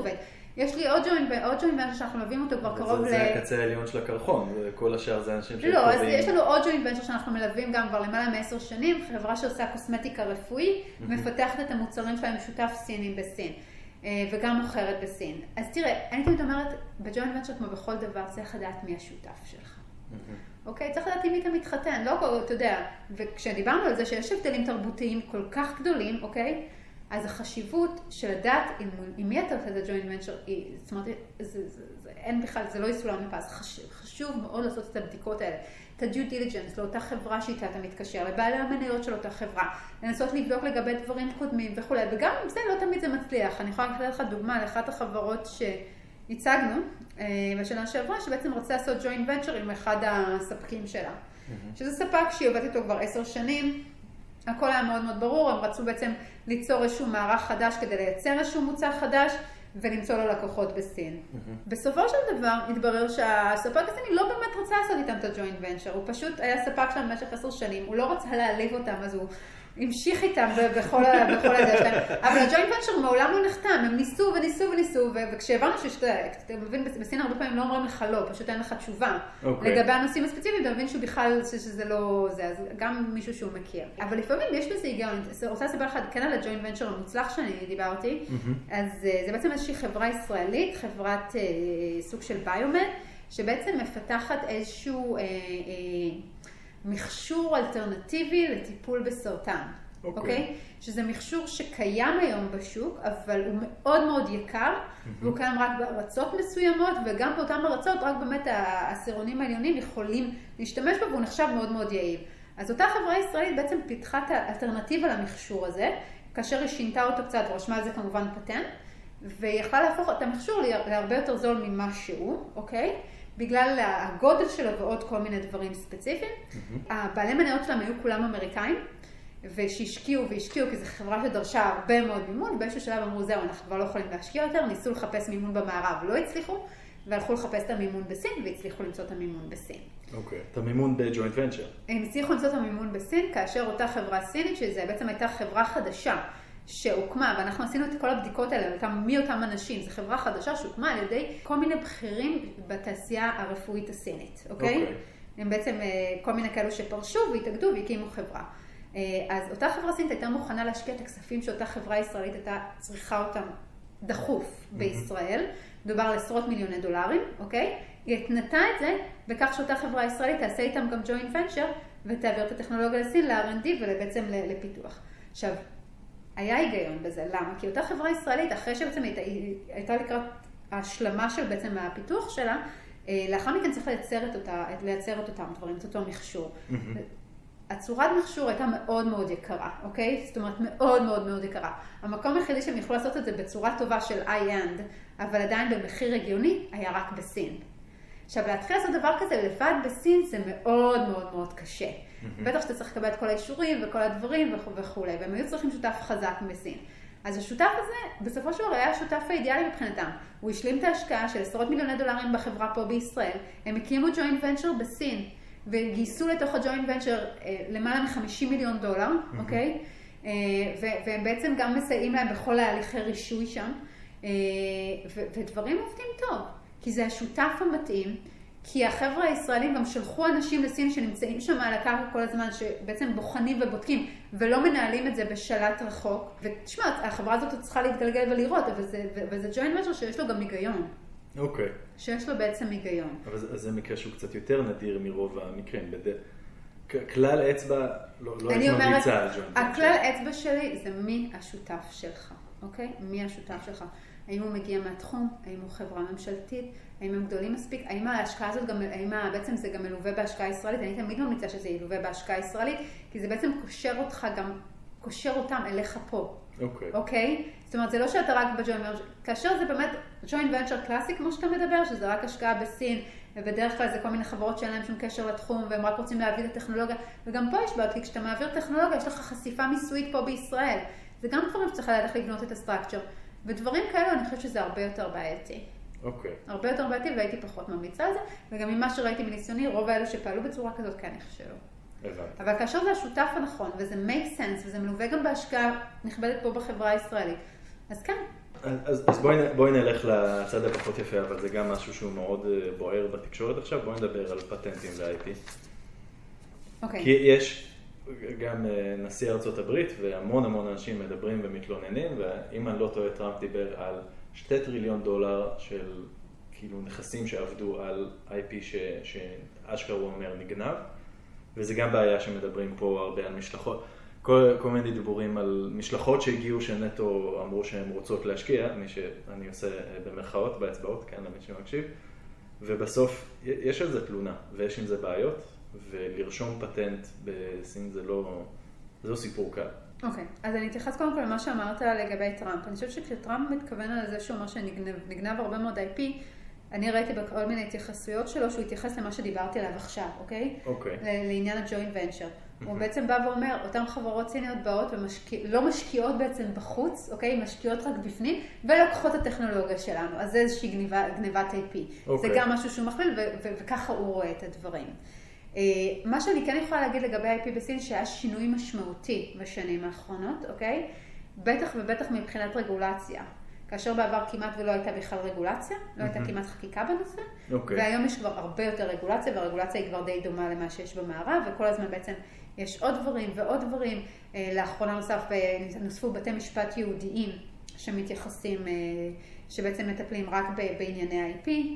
יש לי עוד ג'וינט ועוד ג'וינט ונצ'ר שאנחנו מלווים אותו כבר קרוב ל... זה הקצה העליון של הקרחון, כל השאר זה אנשים לא, אז יש לנו עוד ג'וינט ונצ'ר שאנחנו מלווים גם כבר למעלה מעשר שנים, חברה שעושה קוסמטיקה רפואי, מפתחת את המוצרים שלהם שותף סינים בסין, וגם מוכרת בסין. אז תראה, אני תמיד אומרת, בג'וינט ונצ'ר כמו בכל דבר, צריך לדעת מי השותף שלך. אוקיי, צריך לדעת עם מי אתה מתחתן, לא, אתה יודע, וכשדיברנו על זה שיש הבדלים תרבותיים כל כך גדולים, אוקיי? אז החשיבות של לדעת עם, עם מי אתה עושה את הג'וינט ונצ'ר, זאת אומרת, זה, זה, זה, אין בכלל, זה לא יסולם מפס, חשוב, חשוב מאוד לעשות את הבדיקות האלה, את ה-due diligence, לאותה חברה שאיתה אתה מתקשר, לבעלי המניות של אותה חברה, לנסות לבדוק לגבי דברים קודמים וכו', וגם עם זה לא תמיד זה מצליח. אני יכולה לקחת לך דוגמה על אחת החברות שהצגנו בשנה שעברה, שבעצם רצה לעשות ג'וינט ונצ'ר עם אחד הספקים שלה, mm-hmm. שזה ספק שהיא עובדת איתו כבר עשר שנים, הכל היה מאוד מאוד ברור, הם רצו בעצם ליצור איזשהו מערך חדש כדי לייצר איזשהו מוצר חדש ולמצוא לו לקוחות בסין. Mm-hmm. בסופו של דבר התברר שהספק הסיני לא באמת רצה לעשות איתם את הג'וינט ונצ'ר, הוא פשוט היה ספק שם במשך עשר שנים, הוא לא רצה להעליב אותם, אז הוא המשיך איתם בכל הזה שלהם. אבל הג'וינט ונצ'ר מעולם לא נחתם, הם ניסו וניסו וניסו, וכשהבנו שאתה מבין, בסין הרבה פעמים לא אומרים לך לא, פשוט אין לך תשובה. לגבי הנושאים הספציפיים, אתה מבין שהוא בכלל שזה לא זה, אז גם מישהו שהוא מכיר. אבל לפעמים יש בזה היגיון, רוצה לספר לך כן על הג'וינט ונצ'ר המוצלח שאני דיברתי, אז זה בעצם איזושהי חברה ישראלית, חברת סוג של ביומד, שבעצם מפתחת איזשהו מכשור אלטרנטיבי לטיפול בסרטן, אוקיי? שזה מכשור שקיים היום בשוק, אבל הוא מאוד מאוד יקר, והוא קיים רק בארצות מסוימות, וגם באותן ארצות רק באמת העשירונים העליונים יכולים להשתמש בו, והוא נחשב מאוד מאוד יעיל. אז אותה חברה ישראלית בעצם פיתחה את האלטרנטיבה למכשור הזה, כאשר היא שינתה אותו קצת, ורשמה על זה כמובן פטנט, והיא יכלה להפוך את המכשור להרבה יותר זול ממה שהוא, אוקיי? בגלל הגודל שלו ועוד כל מיני דברים ספציפיים. הבעלי מניות שלהם היו כולם אמריקאים, ושהשקיעו והשקיעו, כי זו חברה שדרשה הרבה מאוד מימון, באיזשהו שלב אמרו, זהו, אנחנו כבר לא יכולים להשקיע יותר, ניסו לחפש מימון במערב, לא הצליחו, והלכו לחפש את המימון בסין, והצליחו למצוא את המימון בסין. אוקיי, את המימון בג'וינט ונצ'ר. הם הצליחו למצוא את המימון בסין, כאשר אותה חברה סינית, שזה בעצם הייתה חברה חדשה, שהוקמה, ואנחנו עשינו את כל הבדיקות האלה, מי אותם אנשים, זו חברה חדשה שהוקמה על ידי כל מיני בכירים בתעשייה הרפואית הסינית, אוקיי? Okay. הם בעצם כל מיני כאלו שפרשו והתאגדו והקימו חברה. אז אותה חברה סינית הייתה מוכנה להשקיע את הכספים שאותה חברה ישראלית הייתה צריכה אותם דחוף mm-hmm. בישראל, מדובר על עשרות מיליוני דולרים, אוקיי? היא התנתה את זה בכך שאותה חברה ישראלית תעשה איתם גם ג'וינט ונצ'ר ותעביר את הטכנולוגיה לסין ל-אר אנד די ובעצם לפיתוח. עכשיו, היה היגיון בזה, למה? כי אותה חברה ישראלית, אחרי שבעצם הייתה, הייתה לקראת ההשלמה של בעצם הפיתוח שלה, לאחר מכן צריך לייצר את, אותה, לייצר את אותם דברים, את אותו מכשור. Mm-hmm. הצורת מכשור הייתה מאוד מאוד יקרה, אוקיי? זאת אומרת, מאוד מאוד מאוד יקרה. המקום היחידי שהם יכלו לעשות את זה בצורה טובה של איי-אנד, אבל עדיין במחיר הגיוני, היה רק בסין. עכשיו, להתחיל לעשות דבר כזה לבד בסין זה מאוד מאוד מאוד קשה. Mm-hmm. בטח שאתה צריך לקבל את כל האישורים וכל הדברים וכו' וכו'. והם היו צריכים שותף חזק בסין. אז השותף הזה, בסופו של דבר, היה השותף האידיאלי מבחינתם. הוא השלים את ההשקעה של עשרות מיליוני דולרים בחברה פה בישראל. הם הקימו ג'וינט ונצ'ר בסין, וגייסו לתוך הג'וינט ונצ'ר אה, למעלה מ-חמישים מיליון דולר, mm-hmm. אוקיי? אה, ו- והם בעצם גם מסייעים להם בכל ההליכי רישוי שם. אה, ו- ודברים עובדים טוב, כי זה השותף המתאים. כי החבר'ה הישראלים גם שלחו אנשים לסין שנמצאים שם על הקרקע כל הזמן, שבעצם בוחנים ובודקים, ולא מנהלים את זה בשלט רחוק. ותשמע, החברה הזאת צריכה להתגלגל ולראות, אבל זה, וזה ג'וינט ונצ'ר שיש לו גם היגיון. אוקיי. שיש לו בעצם היגיון. אבל זה, זה מקרה שהוא קצת יותר נדיר מרוב המקרים. בד... כלל אצבע לא, לא הייתי ממליצה על ג'וינט ונצ'ר. הכלל אצבע שלי זה מי השותף שלך, אוקיי? מי השותף שלך. האם הוא מגיע מהתחום? האם הוא חברה ממשלתית? האם הם גדולים מספיק? האם ההשקעה הזאת גם, האם בעצם זה גם מלווה בהשקעה ישראלית? אני תמיד ממליצה שזה ילווה בהשקעה ישראלית, כי זה בעצם קושר אותך גם, קושר אותם אליך פה. אוקיי. אוקיי? זאת אומרת, זה לא שאתה רק בג'וינט ונצ'ר, כאשר זה באמת ג'וינט ונצ'ר קלאסי, כמו שאתה מדבר, שזה רק השקעה בסין, ובדרך כלל זה כל מיני חברות שאין להם שום קשר לתחום, והם רק רוצים להביא את הטכנולוגיה, וגם פה יש בעיות, כי כשאתה מעביר טכנולוגיה, יש לך חשיפה מיסויית פה בישראל. זה גם דברים שצריך לדעת איך לבנות את הסטרקצ'ר. ודברים כאלו אני חושבת שזה הרבה יותר בעייתי. אוקיי. הרבה יותר בעייתי, והייתי פחות ממליצה על זה, וגם ממה שראיתי מניסיוני, רוב האלו שפעלו בצורה כזאת כן נכשלו. הבנתי. אבל כאשר זה השותף הנכון, וזה make sense, וזה מלווה גם בהשקעה נכבדת פה בחברה הישראלית, אז כן, אז, אז בואי, בואי נלך לצד הפחות יפה, אבל זה גם משהו שהוא מאוד בוער בתקשורת עכשיו. בואי נדבר על פטנטים ל-איי פי. אוקיי. כי יש גם נשיא ארצות הברית, והמון המון אנשים מדברים ומתלוננים, ואם אני לא טועה, טראמפ דיבר על שתי טריליון דולר של כאילו נכסים שעבדו על איי פי ש, שאשכרה הוא אומר נגנב, וזה גם בעיה שמדברים פה הרבה על משלחות. כל, כל מיני דיבורים על משלחות שהגיעו שנטו אמרו שהן רוצות להשקיע, מי שאני עושה במרכאות, באצבעות, כן, למי שמקשיב, ובסוף יש על זה תלונה, ויש עם זה בעיות, ולרשום פטנט בסין זה לא, זה לא סיפור קל. אוקיי, אז אני אתייחס קודם כל למה שאמרת לגבי טראמפ. אני חושבת שכשטראמפ מתכוון על זה שהוא אומר שנגנב הרבה מאוד איי פי, אני ראיתי בכל מיני התייחסויות שלו שהוא התייחס למה שדיברתי עליו עכשיו, אוקיי? אוקיי. לעניין הג'וינט ונצ'ר. הוא בעצם בא ואומר, אותן חברות סיניות באות ולא משקיעות בעצם בחוץ, אוקיי? משקיעות רק בפנים, ולוקחות את הטכנולוגיה שלנו. אז זה איזושהי גניבת איי פי. זה גם משהו שהוא מכליל, וככה הוא רואה את הדברים. מה שאני כן יכולה להגיד לגבי איי פי בסין, שהיה שינוי משמעותי בשנים האחרונות, אוקיי? בטח ובטח מבחינת רגולציה. כאשר בעבר כמעט ולא הייתה בכלל רגולציה, לא הייתה כמעט חקיקה בנושא, והיום יש כבר הרבה יותר רגולציה, והרגולציה היא כבר די דומה למה שיש במערב, וכל הזמן בעצם יש עוד דברים ועוד דברים. לאחרונה נוסף, נוספו בתי משפט יהודיים שמתייחסים, שבעצם מטפלים רק בענייני איי פי,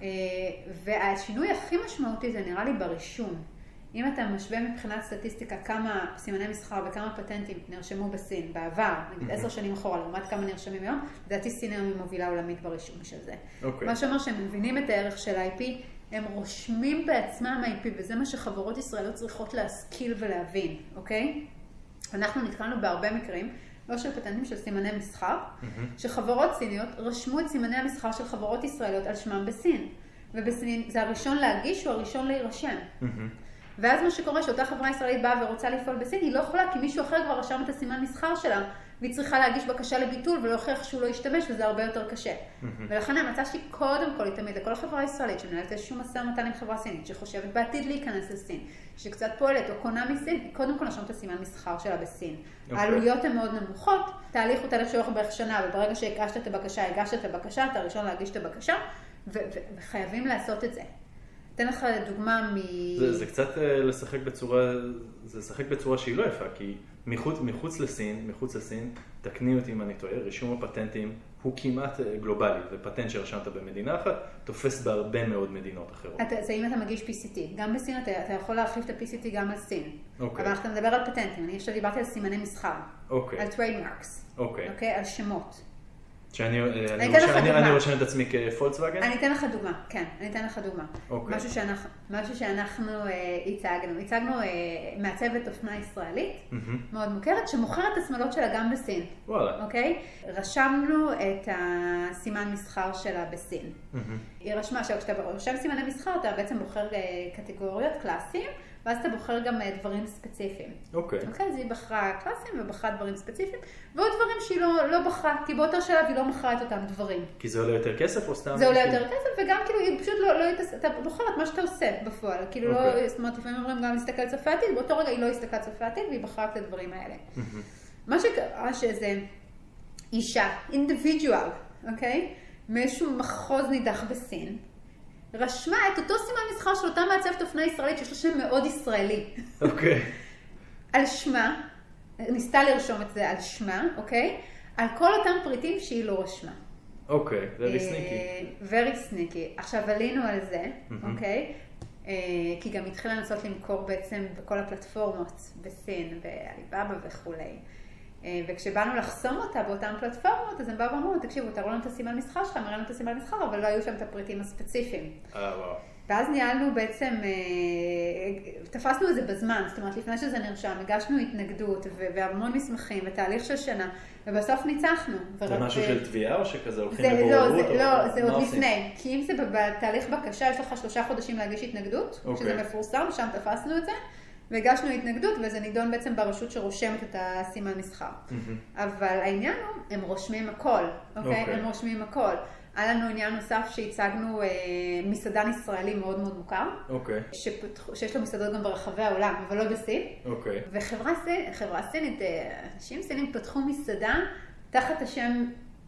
והשינוי הכי משמעותי זה נראה לי ברישום. אם אתה משווה מבחינת סטטיסטיקה כמה סימני מסחר וכמה פטנטים נרשמו בסין בעבר, נגיד עשר שנים אחורה, לעומת כמה נרשמים היום, לדעתי סין היום היא מובילה עולמית ברישום של זה. Okay. מה שאומר שהם מבינים את הערך של איי פי, הם רושמים בעצמם איי פי, וזה מה שחברות ישראליות צריכות להשכיל ולהבין, אוקיי? אנחנו נתקלנו בהרבה מקרים, לא של פטנטים, של סימני מסחר, mm-hmm. שחברות סיניות רשמו את סימני המסחר של חברות ישראליות על שמם בסין. ובסין זה הראשון להגיש או הראשון להירשם. Mm-hmm. ואז מה שקורה שאותה חברה ישראלית באה ורוצה לפעול בסין, היא לא יכולה כי מישהו אחר כבר רשם את הסימן מסחר שלה, והיא צריכה להגיש בקשה לביטול ולהוכיח שהוא לא ישתמש, וזה הרבה יותר קשה. Mm-hmm. ולכן ההמלצה שלי קודם כל היא תמיד לכל החברה הישראלית שמנהלת איזשהו משא ומתן עם חברה סינית, שחושבת בעתיד להיכנס לסין, שקצת פועלת או קונה מסין, קודם כל נרשום את הסימן מסחר שלה בסין. Okay. העלויות הן מאוד נמוכות, תהליך הוא תהליך שאורך בערך שנה, וברגע שהגשת את הבקשה, הגשת את הבקשה, אתה הראשון להגיש את הבקשה, ו- ו- וחייבים לעשות את זה. אתן לך דוגמה מ... זה, זה קצת לשחק בצורה, זה לשחק בצורה שהיא לא יפה, כי מחוץ, מחוץ לסין, מחוץ לסין, תקני אותי אם אני טועה, רישום הפטנטים הוא כמעט גלובלי, ופטנט שרשמת במדינה אחת, תופס בהרבה מאוד מדינות אחרות. אתה, זה אם אתה מגיש פי סי טי, גם בסין אתה, אתה יכול להרחיב את ה-פי סי טי גם על סין. אוקיי. אבל אנחנו מדבר על פטנטים, אני עכשיו דיברתי על סימני מסחר. אוקיי. על trademarks. אוקיי. אוקיי, על שמות. שאני אני רושם את עצמי כפולקסווגן? אני אתן לך דוגמה, כן, אני אתן לך דוגמה. אוקיי. משהו שאנחנו, משהו שאנחנו הצגנו. הצגנו מעצבת אופנה ישראלית, מאוד מוכרת, שמוכרת את השמלות שלה גם בסין. וואלה. אוקיי? רשמנו את הסימן מסחר שלה בסין. היא רשמה שכשאתה רושם סימני מסחר, אתה בעצם בוחר קטגוריות קלאסיים, ואז אתה בוחר גם דברים ספציפיים. אוקיי. אוקיי, אז היא בחרה קלאסיים ובחרה דברים ספציפיים, ועוד דברים שהיא לא, לא בחרה, כי באותו שלב היא לא מכרה את אותם דברים. כי זה עולה יותר כסף או סתם? זה עולה יותר כסף, וגם כאילו היא פשוט לא, לא אתה בוחר את מה שאתה עושה בפועל. כאילו אוקיי. לא, זאת אומרת, לפעמים אומרים גם להסתכל צופה עתיד, באותו רגע היא לא הסתכלה צופה עתיד, והיא בחרה את הדברים האלה. מה שקרה שזה אישה, אינדיבידואל, אוקיי? מאיזשהו מחוז נידח בסין. רשמה את אותו סימן מסחר של אותה מעצבת אופנה ישראלית, שיש לו שם מאוד ישראלי. אוקיי. על שמה, ניסתה לרשום את זה על שמה, אוקיי? על כל אותם פריטים שהיא לא רשמה. אוקיי, very sneaky. very sneaky. עכשיו עלינו על זה, אוקיי? כי גם התחילה לנסות למכור בעצם בכל הפלטפורמות בסין, באליבאבא וכולי. וכשבאנו לחסום אותה באותן פלטפורמות, אז הם באו ואמרו, תקשיבו, תראו לנו את הסימן מסחר שלך, מראינו את הסימן מסחר, אבל לא היו שם את הפריטים הספציפיים. אה, וואו. ואז ניהלנו בעצם, תפסנו את זה בזמן, זאת אומרת, לפני שזה נרשם, הגשנו התנגדות והמון מסמכים ותהליך של שנה, ובסוף ניצחנו. זה משהו של תביעה או שכזה הולכים לבוררות? לא, זה עוד לפני. כי אם זה בתהליך בקשה, יש לך שלושה חודשים להגיש התנגדות, שזה מפורסם, שם תפסנו את זה. והגשנו התנגדות, וזה נידון בעצם ברשות שרושמת את הסימן מסחר. אבל העניין הוא, הם רושמים הכל, אוקיי? הם רושמים הכל. היה לנו עניין נוסף שהצגנו מסעדן ישראלי מאוד מאוד מוכר, שיש לו מסעדות גם ברחבי העולם, אבל לא בסין. וחברה סינית, אנשים סינים פתחו מסעדה תחת השם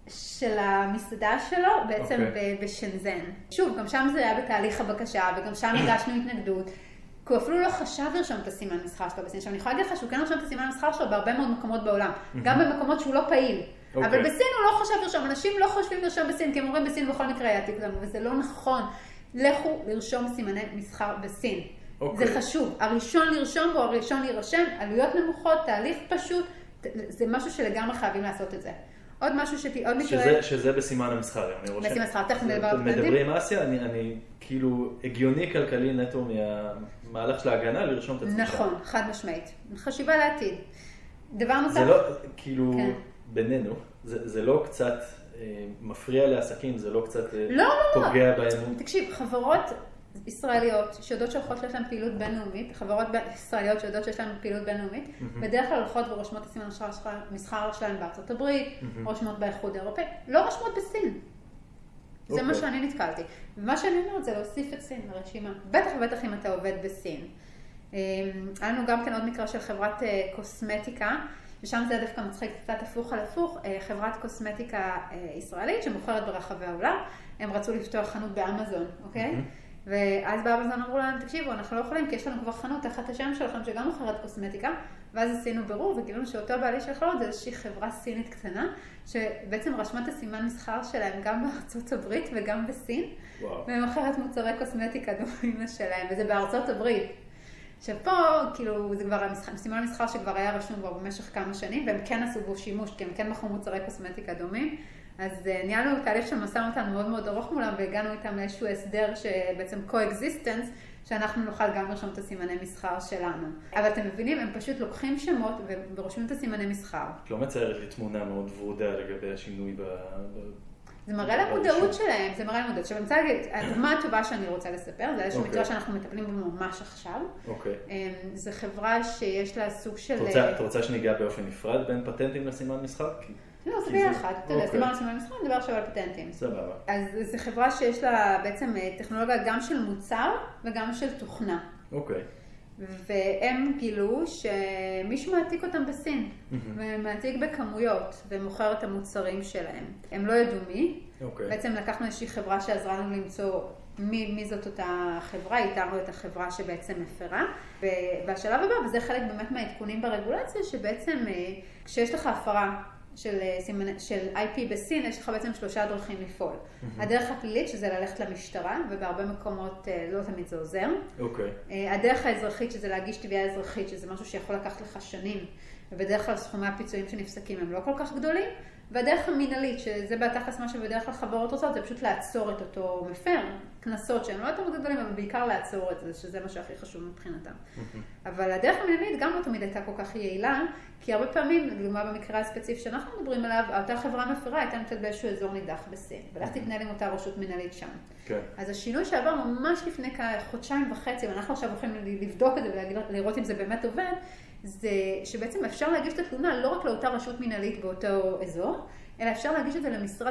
של המסעדה שלו, בעצם okay. בשנזן. שוב, גם שם זה היה בתהליך הבקשה, וגם שם הגשנו התנגדות. כי הוא אפילו לא חשב לרשום את הסימן מסחר שלו בסין. עכשיו, אני יכולה להגיד לך שהוא כן רשום את הסימן מסחר שלו בהרבה מאוד מקומות בעולם. גם במקומות שהוא לא פעיל. Okay. אבל בסין הוא לא חושב לרשום. אנשים לא חושבים לרשום בסין, כי הם אומרים בסין בכל מקרה יעתיק לנו, וזה לא נכון. לכו לרשום סימני מסחר בסין. Okay. זה חשוב. הראשון לרשום בו, הראשון להירשם, עלויות נמוכות, תהליך פשוט. זה משהו שלגמרי חייבים לעשות את זה. עוד משהו שתי, עוד מקרה... שזה, שזה בסימן המסחר, אני רושם. בסימן המסחר, תכף נדבר על פטנטים. מדברים אסיה, אני, אני כאילו הגיוני כלכלי נטו מהמהלך של ההגנה לרשום את עצמך. נכון, חד משמעית. חשיבה לעתיד. דבר נוסף... זה לא, כאילו, כן. בינינו, זה, זה לא קצת אה, מפריע לעסקים, זה לא קצת אה, לא, פוגע לא. באמון. תקשיב, חברות ישראליות שיודעות שהולכות שיש להן פעילות בינלאומית, חברות ישראליות שיודעות שיש להן פעילות בינלאומית, mm-hmm. בדרך כלל הולכות ורושמות את סימן המסחר שלהן בארצות הברית, mm-hmm. רושמות באיחוד האירופאי, לא רושמות בסין. Okay. זה מה שאני נתקלתי. ומה שאני אומרת זה להוסיף את סין לרשימה. בטח ובטח אם אתה עובד בסין. היה לנו גם כן עוד מקרה של חברת קוסמטיקה, ושם זה דווקא מצחיק קצת הפוך על הפוך, חברת קוסמטיקה ישראלית שמוכרת ברחבי העולם, הם רצו לפתוח חנות באמזון, אוקיי? Mm-hmm. ואז באמזון אמרו להם, תקשיבו, אנחנו לא יכולים, כי יש לנו כבר חנות תחת השם שלכם שגם מוכרת קוסמטיקה, ואז עשינו בירור וגילינו שאותו בעלי של חנות זה איזושהי חברה סינית קטנה, שבעצם רשמה את הסימן מסחר שלהם גם בארצות הברית וגם בסין, ומוכרת מוצרי קוסמטיקה דומים שלהם, וזה בארצות הברית. שפה, כאילו, זה כבר סימן המסחר שכבר היה רשום כבר במשך כמה שנים, והם כן עשו בו שימוש, כי הם כן מכרו מוצרי קוסמטיקה דומים. אז ניהלנו תהליך של משא ומתן מאוד מאוד ארוך מולם, והגענו איתם לאיזשהו הסדר שבעצם co-existence, שאנחנו נוכל גם לרשום את הסימני מסחר שלנו. אבל אתם מבינים, הם פשוט לוקחים שמות ורושמים את הסימני מסחר. את לא מציירת לי תמונה מאוד ורודה לגבי השינוי ב... זה מראה למודעות שלהם, זה מראה למודעות. עכשיו, אני רוצה להגיד, הדוגמה הטובה שאני רוצה לספר, זה איזשהו מקרה שאנחנו מטפלים בו ממש עכשיו. אוקיי. זו חברה שיש לה סוג של... את רוצה שניגע באופן נפרד בין פטנטים לסימן מסחר? לא, זה ביחד. אתה יודע, סימן לסימן מסחר, נדבר עכשיו על פטנטים. סבבה. אז זו חברה שיש לה בעצם טכנולוגיה גם של מוצר וגם של תוכנה. אוקיי. והם גילו שמישהו מעתיק אותם בסין, ומעתיק בכמויות, ומוכר את המוצרים שלהם. הם לא ידעו מי. Okay. בעצם לקחנו איזושהי חברה שעזרה לנו למצוא מי, מי זאת אותה חברה, איתרנו את החברה שבעצם מפרה. ובשלב הבא, וזה חלק באמת מהעדכונים ברגולציה, שבעצם כשיש לך הפרה של, של איי פי בסין, יש לך בעצם שלושה דרכים לפעול. Mm-hmm. הדרך הפלילית, שזה ללכת למשטרה, ובהרבה מקומות לא תמיד זה עוזר. Okay. הדרך האזרחית, שזה להגיש תביעה אזרחית, שזה משהו שיכול לקחת לך שנים, ובדרך כלל סכומי הפיצויים שנפסקים הם לא כל כך גדולים. והדרך המינהלית, שזה בתכלס מה שבדרך כלל חברות רוצות, זה פשוט לעצור את אותו מפר, כנסות שהם לא יותר גדולים, אבל בעיקר לעצור את זה, שזה מה שהכי חשוב מבחינתם. אבל הדרך המינהלית גם לא תמיד הייתה כל כך יעילה, כי הרבה פעמים, לדוגמה במקרה הספציפי שאנחנו מדברים עליו, אותה חברה מפרה הייתה נמצאת באיזשהו אזור נידח בסין, ולך תתנהל עם אותה רשות מינהלית שם. כן. אז השינוי שעבר ממש לפני חודשיים וחצי, ואנחנו עכשיו הולכים לבדוק את זה ולראות אם זה באמת עובד, זה שבעצם אפשר להגיש את התלונה לא רק לאותה רשות מינהלית באותו אזור, אלא אפשר להגיש את זה למשרד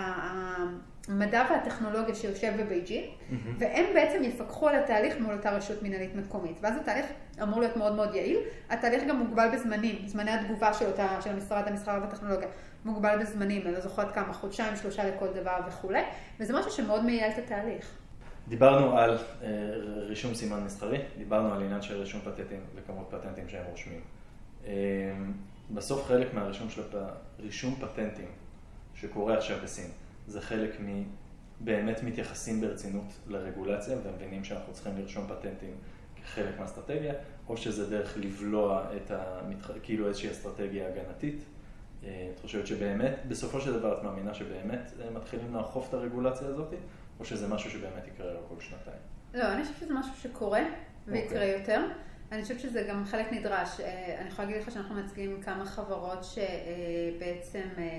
המדע והטכנולוגיה שיושב בבייג'ין, mm-hmm. והם בעצם יפקחו על התהליך מול אותה רשות מינהלית מקומית. ואז התהליך אמור להיות מאוד מאוד יעיל. התהליך גם מוגבל בזמנים, זמני התגובה של, אותה, של המשרד המסחר והטכנולוגיה מוגבל בזמנים, אני לא זוכרת כמה, חודשיים, שלושה לכל דבר וכו'. וזה משהו שמאוד מייעל את התהליך. דיברנו על uh, רישום סימן מסחרי, דיברנו על עניין של רישום פטנטים וכמות פטנטים שהם רושמים. Uh, בסוף חלק מהרישום של הפ... רישום פטנטים שקורה עכשיו בסין, זה חלק מבאמת מתייחסים ברצינות לרגולציה ומבינים שאנחנו צריכים לרשום פטנטים כחלק מהאסטרטגיה, או שזה דרך לבלוע את המתח... כאילו איזושהי אסטרטגיה הגנתית. Uh, את חושבת שבאמת, בסופו של דבר את מאמינה שבאמת uh, מתחילים לאכוף את הרגולציה הזאת? או שזה משהו שבאמת יקרה לו כל שנתיים? לא, אני חושבת שזה משהו שקורה ויקרה okay. יותר. אני חושבת שזה גם חלק נדרש. אני יכולה להגיד לך שאנחנו מציגים כמה חברות שבעצם,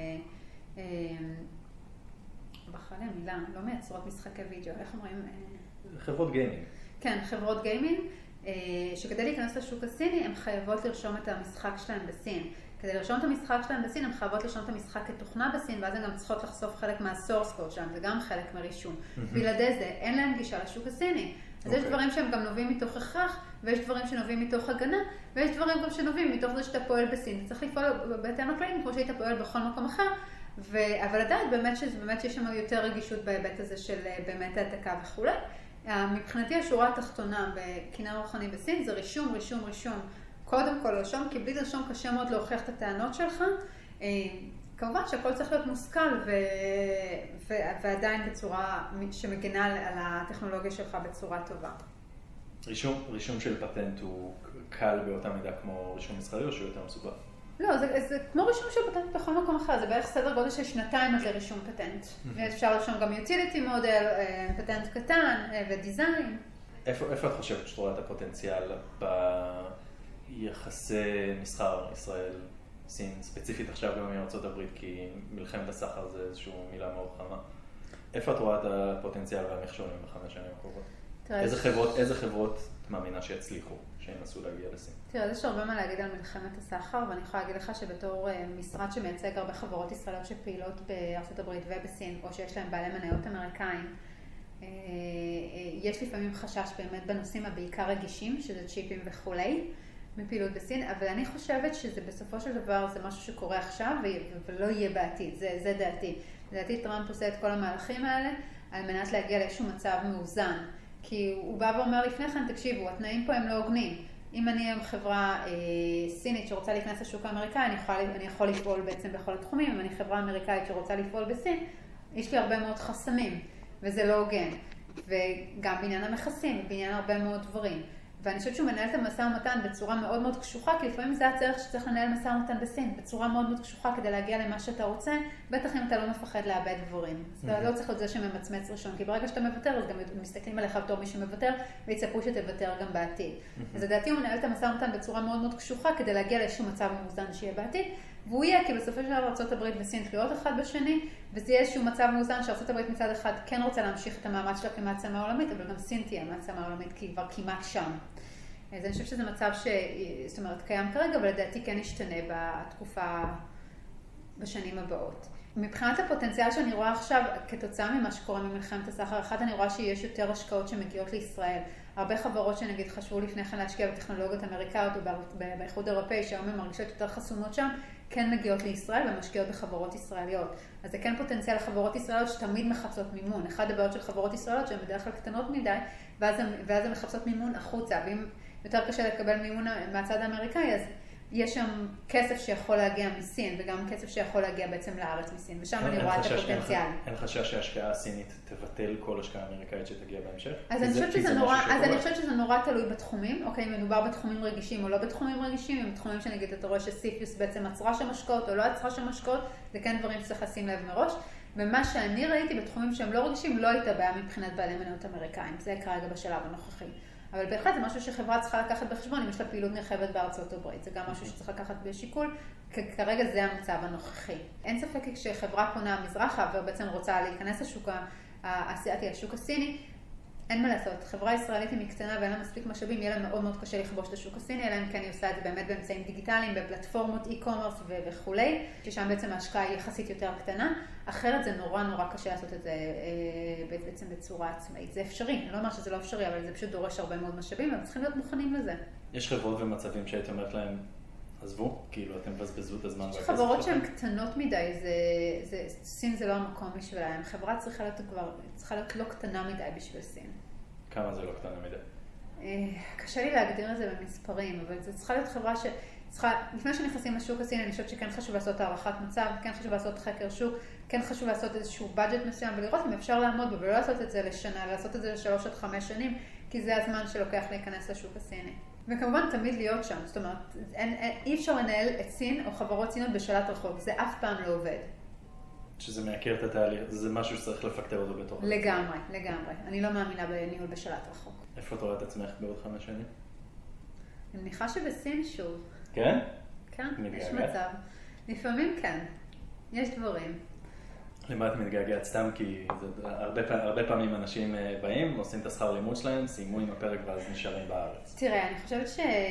בחר לי המילה, לא מייצרות משחקי וידאו, איך אומרים? חברות גיימינג. כן, חברות גיימינג, שכדי להיכנס לשוק הסיני, הן חייבות לרשום את המשחק שלהן בסין. כדי לרשום את המשחק שלהן בסין, הן חייבות לרשום את המשחק כתוכנה בסין, ואז הן גם צריכות לחשוף חלק מהסורס קוד שלהן, זה גם חלק מרישום. בלעדי זה, אין להן גישה לשוק הסיני. אז יש דברים שהם גם נובעים מתוך הכרח, ויש דברים שנובעים מתוך הגנה, ויש דברים גם שנובעים מתוך זה שאתה פועל בסין. אתה צריך לפעול בהתאם לכללים, כמו שהיית פועל בכל מקום אחר, ו- אבל עדיין באמת שזה באמת יש שם יותר רגישות בהיבט הזה של באמת העתקה וכו'. מבחינתי השורה התחתונה בקניין רוחני בסין זה רישום, רישום, רישום. קודם כל לרשום, כי בלי לרשום קשה מאוד להוכיח את הטענות שלך. כמובן שהכל צריך להיות מושכל ו... ו... ועדיין בצורה שמגנה על הטכנולוגיה שלך בצורה טובה. רישום, רישום של פטנט הוא קל באותה מידה כמו רישום מסחרי או שהוא יותר מסובך? לא, זה, זה כמו רישום של פטנט בכל מקום אחר, זה בערך סדר גודל של שנתיים עד לרישום פטנט. אפשר לרשום גם utility מודל, פטנט קטן ודיזיין. איפה, איפה את חושבת שאת רואה את הפוטנציאל ביחסי מסחר ישראל? סין, ספציפית עכשיו גם מארצות הברית, כי מלחמת הסחר זה איזושהי מילה מאוד חמה. איפה את רואה את הפוטנציאל והמכשולים בחמש שנים הקרובות? איזה חברות, איזה חברות את מאמינה שיצליחו, שינסו להגיע לסין? תראה, יש הרבה מה להגיד על מלחמת הסחר, ואני יכולה להגיד לך שבתור משרד שמייצג הרבה חברות ישראליות שפעילות בארצות הברית ובסין, או שיש להם בעלי מניות אמריקאים, יש לפעמים חשש באמת בנושאים הבעיקר רגישים, שזה צ'יפים וכולי. מפעילות בסין, אבל אני חושבת שזה בסופו של דבר זה משהו שקורה עכשיו ולא יהיה בעתיד, זה, זה דעתי. לדעתי טראמפ עושה את כל המהלכים האלה על מנת להגיע לאיזשהו מצב מאוזן, כי הוא בא ואומר לפני כן, תקשיבו, התנאים פה הם לא הוגנים. אם אני היום חברה אה, סינית שרוצה להיכנס לשוק האמריקאי, אני יכול, אני יכול לפעול בעצם בכל התחומים. אם אני חברה אמריקאית שרוצה לפעול בסין, יש לי הרבה מאוד חסמים, וזה לא הוגן. וגם בעניין המכסים, בעניין הרבה מאוד דברים. ואני חושבת שהוא מנהל את המשא ומתן בצורה מאוד מאוד קשוחה, כי לפעמים זה הצורך שצריך לנהל משא ומתן בסין, בצורה מאוד מאוד קשוחה כדי להגיע למה שאתה רוצה, בטח אם אתה לא מפחד לאבד דברים. אז אתה לא צריך להיות זה שממצמץ ראשון, כי ברגע שאתה מוותר, אז גם מסתכלים עליך בתור מי שמוותר, ויצפו שתוותר גם בעתיד. אז לדעתי הוא מנהל את המשא ומתן בצורה מאוד מאוד קשוחה, כדי להגיע לאיזשהו מצב מאוזן שיהיה בעתיד, והוא יהיה, כי בסופו של דבר ארצות הברית וסין תלויות אחד בשני, וזה יהיה איזשהו מצב מאוזן שארצות הברית מצד אחד כן רוצה להמשיך את המאמץ שלה כמעצמה עולמית, אבל גם סין תהיה מעצמה עולמית, כי כבר כמעט שם. אז אני חושבת שזה מצב ש... זאת אומרת, קיים כרגע, אבל לדעתי כן ישתנה בתקופה, בשנים הבאות. מבחינת הפוטנציאל שאני רואה עכשיו, כתוצאה ממה שקורה ממלחמת הסחר, אחד אני רואה שיש יותר השקעות שמגיעות לישראל. הרבה חברות שנגיד חשבו לפני כן להשקיע בטכנולוגיות אמריקאיות או באיחוד האירופאי, שהיום הן מרגישות יותר חסומות שם, כן מגיעות לישראל ומשקיעות בחברות ישראליות. אז זה כן פוטנציאל לחברות ישראליות שתמיד מחפשות מימון. אחד הבעיות של חברות ישראליות שהן בדרך כלל קטנות מדי, ואז הן, ואז הן מחפשות מימון החוצה. ואם יותר קשה לקבל מימון מהצד האמריקאי, אז יש שם כסף שיכול להגיע מסין, וגם כסף שיכול להגיע בעצם לארץ מסין, ושם אני רואה את הפוטנציאל. אין חשש שההשקעה הסינית תבטל כל השקעה אמריקאית שתגיע בהמשך? אז אני חושבת שזה נורא, אז אני חושבת שזה נורא תלוי בתחומים, אוקיי, אם מדובר בתחומים רגישים או לא בתחומים רגישים, אם בתחומים שנגיד אתה רואה שסיפיוס בעצם עצרה שם השקעות או לא עצרה שם השקעות, זה כן דברים שצריך לשים לב מראש. ומה שאני ראיתי בתחומים שהם לא רגישים, לא הייתה בעיה מבחינת בעלי מניות אמריקאים, זה כרגע בשלב הנוכחי. אבל בהחלט זה משהו שחברה צריכה לקחת בחשבון, אם יש לה פעילות נרחבת בארצות הברית. זה גם משהו שצריך לקחת בשיקול, כי כרגע זה המצב הנוכחי. אין ספק כשחברה פונה מזרחה ובעצם רוצה להיכנס לשוק האסייתי, השוק הסיני, אין מה לעשות. חברה ישראלית היא מקטנה ואין לה מספיק משאבים, יהיה לה מאוד מאוד קשה לכבוש את השוק הסיני, אלא אם כן היא עושה את זה באמת באמצעים דיגיטליים, בפלטפורמות e-commerce וכולי, ששם בעצם ההשקעה היא יחסית יותר קטנה. אחרת זה נורא נורא קשה לעשות את זה בעצם בצורה עצמאית. זה אפשרי, אני לא אומר שזה לא אפשרי, אבל זה פשוט דורש הרבה מאוד משאבים, אבל צריכים להיות מוכנים לזה. יש חברות ומצבים שהיית אומרת להם, עזבו, כאילו אתם בזבזו את הזמן. יש חברות שהן קטנות מדי, זה, זה, סין זה לא המקום בשבילהם. חברה צריכה להיות כבר, צריכה להיות לא קטנה מדי בשביל סין. כמה זה לא קטנה מדי? קשה לי להגדיר את זה במספרים, אבל זה צריכה להיות חברה ש... צריכה, לפני שנכנסים לשוק הסיני, אני חושבת שכן חשוב לעשות הערכת מצב, כן חשוב לעשות חקר שוק, כן חשוב לעשות איזשהו בדג'ט מסוים, ולראות אם אפשר לעמוד בו, ולא לעשות את זה לשנה, לעשות את זה לשלוש עד חמש שנים, כי זה הזמן שלוקח להיכנס לשוק הסיני. וכמובן תמיד להיות שם, זאת אומרת, אין, אין, אי אפשר לנהל את סין או חברות סינות בשלט רחוק, זה אף פעם לא עובד. שזה מייקר את התהליך, זה משהו שצריך לפקטר אותו בתוך... לגמרי, לגמרי. אני לא מאמינה בניהול בשלט רחוק. איפה את רואה את עצמך בעוד חמש שנים? אני מניחה שבסין שוב. כן? כן, יש מצב. לפעמים כן, יש דברים. למה את מתגעגעת? סתם כי זה, הרבה, הרבה פעמים אנשים באים, עושים את השכר לימוד שלהם, סיימו עם הפרק ואז נשארים בארץ. תראה, אני חושבת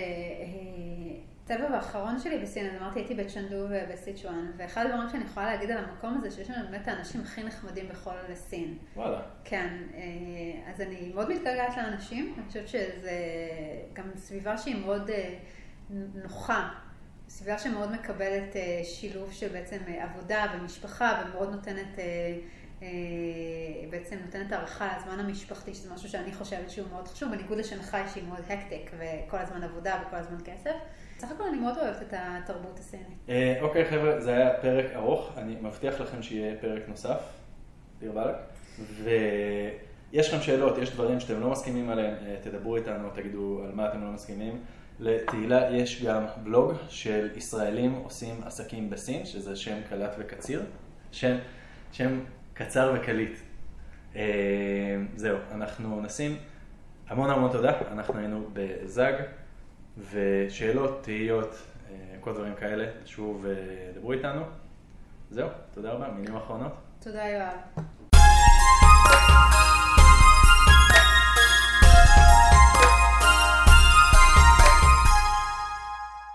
שהטבע האחרון שלי בסין, אז אמרתי, הייתי בצ'נדו ובסיצ'ואן, ואחד הדברים שאני יכולה להגיד על המקום הזה, שיש לנו באמת האנשים הכי נחמדים בכל סין. וואלה. כן, אז אני מאוד מתגעגעת לאנשים, אני חושבת שזה גם סביבה שהיא מאוד נוחה. סביבה שמאוד מקבלת שילוב של בעצם עבודה ומשפחה, ומאוד נותנת, בעצם נותנת הערכה לזמן המשפחתי, שזה משהו שאני חושבת שהוא מאוד חשוב, בניגוד לשנגחאי שהיא מאוד הקטק, וכל הזמן עבודה וכל הזמן כסף. בסך הכל אני מאוד אוהבת את התרבות הסינית. אוקיי חבר'ה, זה היה פרק ארוך, אני מבטיח לכם שיהיה פרק נוסף, דיר באלק, ויש לכם שאלות, יש דברים שאתם לא מסכימים עליהם, תדברו איתנו, תגידו על מה אתם לא מסכימים. לתהילה יש גם בלוג של ישראלים עושים עסקים בסין, שזה שם קלט וקציר, שם, שם קצר וקליט. זהו, אנחנו נשים המון המון תודה, אנחנו היינו בזג, ושאלות, תהיות, כל דברים כאלה, שוב דברו איתנו. זהו, תודה רבה, מילים אחרונות. תודה יואב.